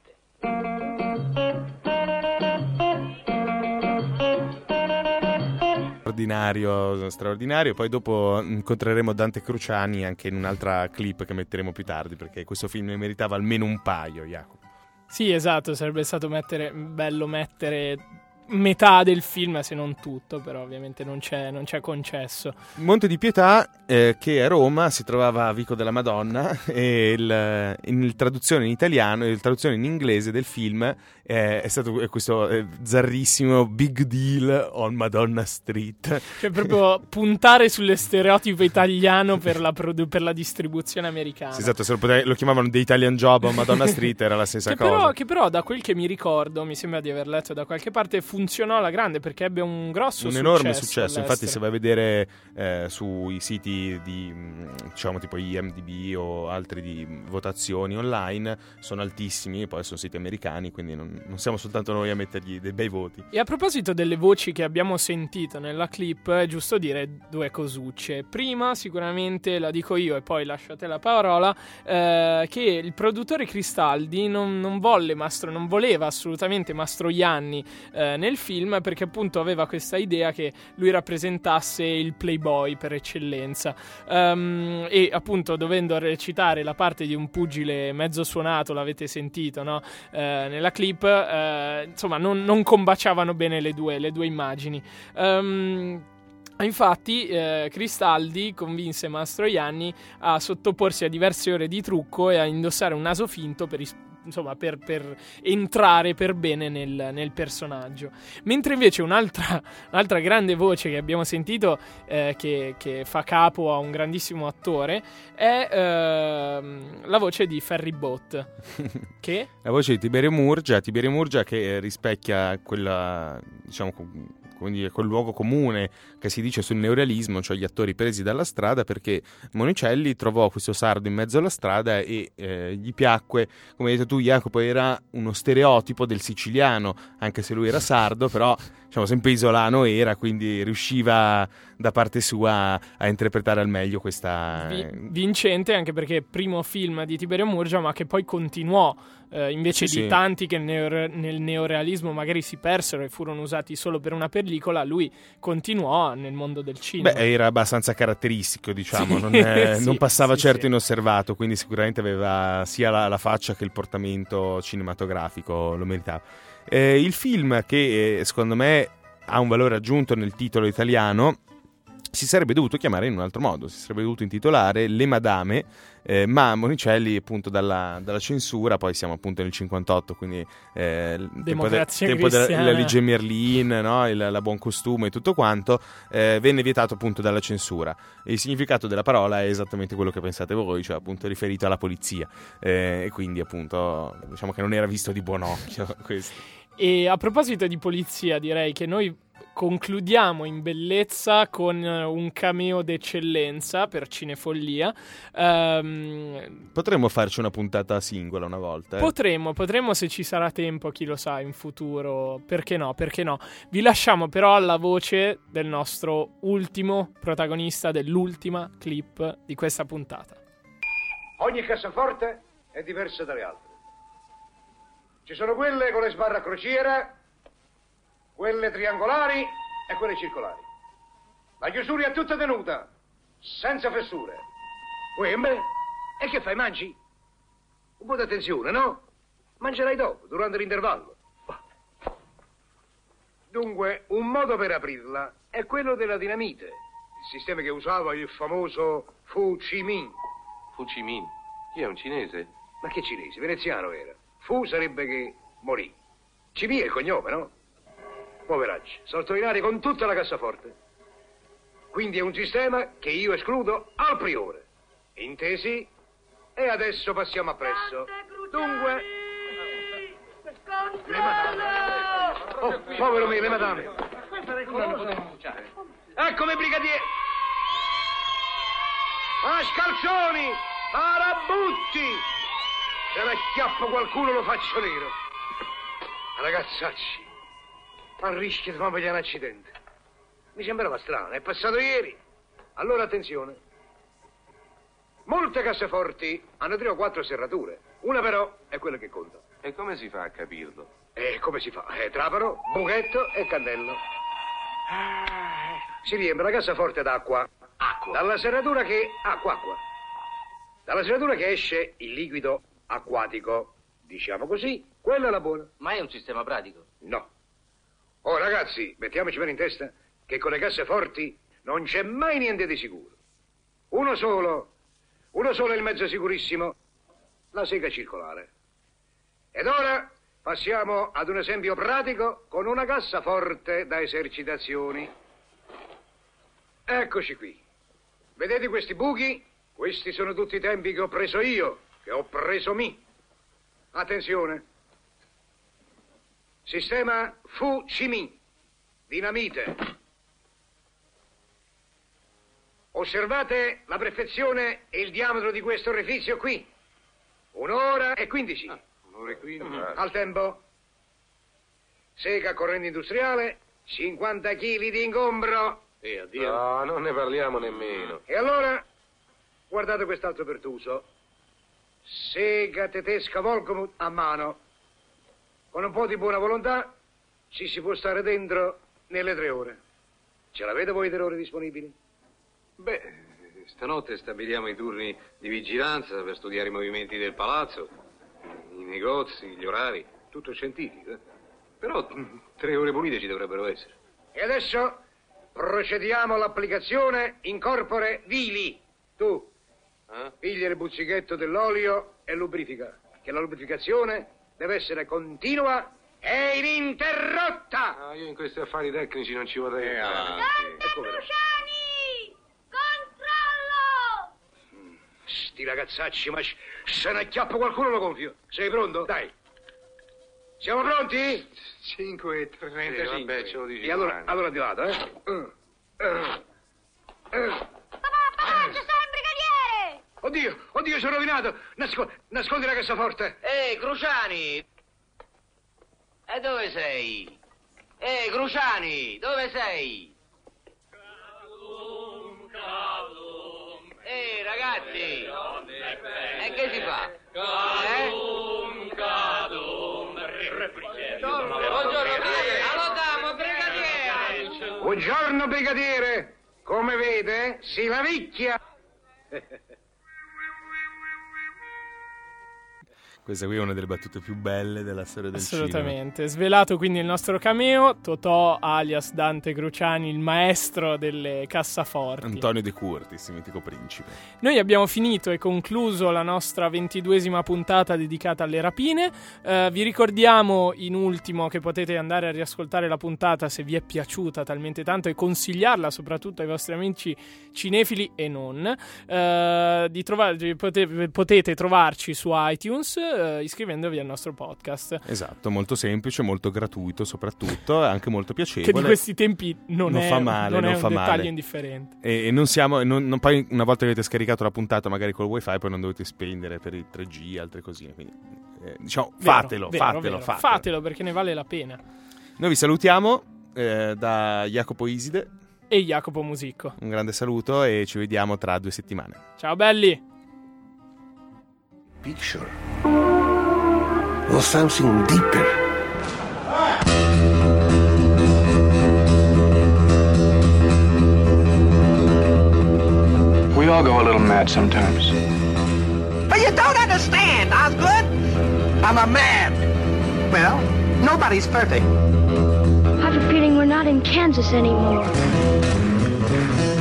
Straordinario, straordinario. Poi dopo incontreremo Dante Cruciani anche in un'altra clip che metteremo più tardi, perché questo film ne meritava almeno un paio, Jacopo. Sì, esatto, sarebbe stato mettere, bello mettere metà del film, se non tutto, però ovviamente non c'è, non c'è concesso. Monte di Pietà, eh, che a Roma si trovava a Vico della Madonna, e il, in traduzione in italiano e la traduzione in inglese del film eh, è stato questo eh, zarrissimo Big Deal on Madonna Street. Cioè proprio puntare sulle stereotipo italiano per la, produ- per la distribuzione americana. Sì, esatto, se lo, potevi, lo chiamavano The Italian Job on Madonna Street, era la stessa che cosa. Però, che però da quel che mi ricordo, mi sembra di aver letto da qualche parte, funzionò alla grande perché ebbe un grosso un successo. Un enorme successo, all'estero. Infatti se vai a vedere eh, sui siti di, diciamo tipo I M D B o altri di votazioni online, sono altissimi, e poi sono siti americani, quindi non, non siamo soltanto noi a mettergli dei bei voti. E a proposito delle voci che abbiamo sentito nella clip, è giusto dire due cosucce. Prima sicuramente la dico io e poi lasciate la parola, eh, che il produttore Cristaldi non, non volle Mastro, non voleva assolutamente Mastroianni eh, nel film, perché appunto aveva questa idea che lui rappresentasse il playboy per eccellenza, um, e appunto dovendo recitare la parte di un pugile mezzo suonato, l'avete sentito, no? Eh, nella clip, eh, insomma non, non combaciavano bene le due, le due immagini. Um, Infatti eh, Cristaldi convinse Mastroianni a sottoporsi a diverse ore di trucco e a indossare un naso finto per, is- insomma, per, per entrare per bene nel, nel personaggio. Mentre invece un'altra, un'altra grande voce che abbiamo sentito, eh, che, che fa capo a un grandissimo attore, è eh, la voce di Ferry Bott. Che? La voce di Tiberio Murgia, Tiberio Murgia che rispecchia quella, diciamo, quindi quel luogo comune che si dice sul neorealismo, cioè gli attori presi dalla strada, perché Monicelli trovò questo sardo in mezzo alla strada e eh, gli piacque, come hai detto tu Jacopo, era uno stereotipo del siciliano, anche se lui era sardo, però diciamo sempre isolano era, quindi riusciva da parte sua a interpretare al meglio questa... Vi- vincente, anche perché primo film di Tiberio Murgia, ma che poi continuò, eh, invece Sì, di sì. tanti che nel, nel neorealismo magari si persero e furono usati solo per una pellicola, lui continuò nel mondo del cinema. Beh, era abbastanza caratteristico, diciamo, Sì, non, è- sì, non passava sì, certo sì. inosservato, quindi sicuramente aveva sia la, la faccia che il portamento cinematografico, lo meritava. Eh, il film che eh, secondo me ha un valore aggiunto nel titolo italiano si sarebbe dovuto chiamare in un altro modo, si sarebbe dovuto intitolare Le Madame, eh, ma Monicelli appunto dalla, dalla censura, poi siamo appunto nel cinquantotto, quindi eh, il tempo, de- Democrazia tempo della cristiana. la legge Merlin, no? il, la buon costume e tutto quanto, eh, venne vietato appunto dalla censura. E il significato della parola è esattamente quello che pensate voi, cioè appunto riferito alla polizia, eh, e quindi appunto diciamo che non era visto di buon occhio questo. E a proposito di polizia, direi che noi concludiamo in bellezza con un cameo d'eccellenza per Cinefollia. Um, Potremmo farci una puntata singola una volta. Eh? Potremmo, potremmo se ci sarà tempo, chi lo sa, in futuro. Perché no, perché no. Vi lasciamo però alla voce del nostro ultimo protagonista dell'ultima clip di questa puntata. Ogni cassaforte è diversa dalle altre. Ci sono quelle con le sbarre a crociera, quelle triangolari e quelle circolari. La chiusura è tutta tenuta, senza fessure. Uè, beh, e che fai, mangi? Un po' di attenzione, no? Mangerai dopo, durante l'intervallo. Dunque, un modo per aprirla è quello della dinamite, il sistema che usava il famoso Fu Chi Minh. Fu Chi Minh? Chi è, un cinese? Ma che cinese? Veneziano era. Fu sarebbe che morì. Chi Minh è il cognome, no? Poveracci, saltò in aria con tutta la cassaforte. Quindi è un sistema che io escludo al priore. Intesi? E adesso passiamo appresso. Dunque... Le madame. Oh, povero me, le madame. Eccomi, brigadiere. A scalzoni, a rabutti. Se ne acchiappo qualcuno lo faccio nero. Ragazzacci, a rischio di farmi un accidente. Mi sembrava strano, è passato ieri. Allora attenzione. Molte cassaforti hanno tre o quattro serrature. Una però è quella che conta. E come si fa a capirlo? E come si fa? Eh, trapano, buchetto e cannello. Ah, si riempie la cassaforte d'acqua. Acqua. Dalla serratura che... Acqua, acqua. Dalla serratura che esce il liquido acquatico. Diciamo così, quella è la buona. Ma è un sistema pratico? No. Oh, ragazzi, mettiamoci bene in testa che con le cassaforti non c'è mai niente di sicuro. Uno solo, uno solo è il mezzo sicurissimo, la sega circolare. Ed ora passiamo ad un esempio pratico con una cassaforte da esercitazioni. Eccoci qui. Vedete questi buchi? Questi sono tutti i tempi che ho preso io, che ho preso mi. Attenzione. Sistema Fu Chi Minh. Dinamite. Osservate la perfezione e il diametro di questo orifizio qui. Un'ora e quindici. Ah, un'ora e quindici. Al tempo. Sega a corrente industriale, cinquanta chili di ingombro. E addio. No, non ne parliamo nemmeno. E allora, guardate quest'altro pertuso. Sega tedesca Volkomut a mano. Con un po' di buona volontà ci si può stare dentro nelle tre ore. Ce l'avete voi tre ore disponibili? Beh, stanotte stabiliamo i turni di vigilanza per studiare i movimenti del palazzo, i negozi, gli orari, tutto scientifico. Eh? Però mh, tre ore pulite ci dovrebbero essere. E adesso procediamo all'applicazione in corpore vili. Tu, Eh? piglia il buzzichetto dell'olio e lubrifica, che la lubrificazione deve essere continua e ininterrotta. Ah, io in questi affari tecnici non ci vorrei. Eh, entrare. Ecco vero. Sti ragazzacci, ma se ne acchiappo qualcuno lo gonfio. Sei pronto? Dai. Siamo pronti? cinque e trentacinque. Sì, vabbè, ce lo dici E allora, domani. allora di lato, eh? Uh, uh, uh. Papà, c'è stato il brigadiere! Oddio, oddio, sono rovinato! Nasco- nascondi la cassaforte! Ehi, Cruciani! E dove sei? Ehi, Cruciani, dove sei? Ehi, ragazzi! E che si fa? Eh? Buongiorno, brigadiere! Allora, brigadiere! Buongiorno, brigadiere! Come vede, si lavicchia! Questa qui è una delle battute più belle della storia del Assolutamente. Svelato quindi il nostro cameo, Totò alias Dante Cruciani, il maestro delle cassaforti. cinema. Antonio De Curtis, il mitico principe. Noi abbiamo finito e concluso la nostra ventiduesima puntata dedicata alle rapine. Eh, vi ricordiamo in ultimo che potete andare a riascoltare la puntata se vi è piaciuta talmente tanto e consigliarla soprattutto ai vostri amici cinefili e non. Eh, di trovar- potete, potete trovarci su iTunes eh, iscrivendovi al nostro podcast. Esatto, molto semplice, molto gratuito soprattutto, e anche molto piacevole. Che di questi tempi non, non è, fa male, non non è fa un male. dettaglio indifferente. E, e non siamo, non, non, poi una volta che avete scaricato la puntata magari col wifi poi non dovete spendere per il tre G e altre cosine, quindi eh, diciamo Vero, fatelo, vero, fatelo, vero. fatelo, Fatelo perché ne vale la pena. Noi vi salutiamo eh, da Jacopo Iside e Jacopo Musicco. Un grande saluto e ci vediamo tra due settimane. Ciao belli. Picture or something deeper. We all go a little mad sometimes. But you don't understand, Osgood. I'm a man. Well, nobody's perfect. I have a feeling we're not in Kansas anymore.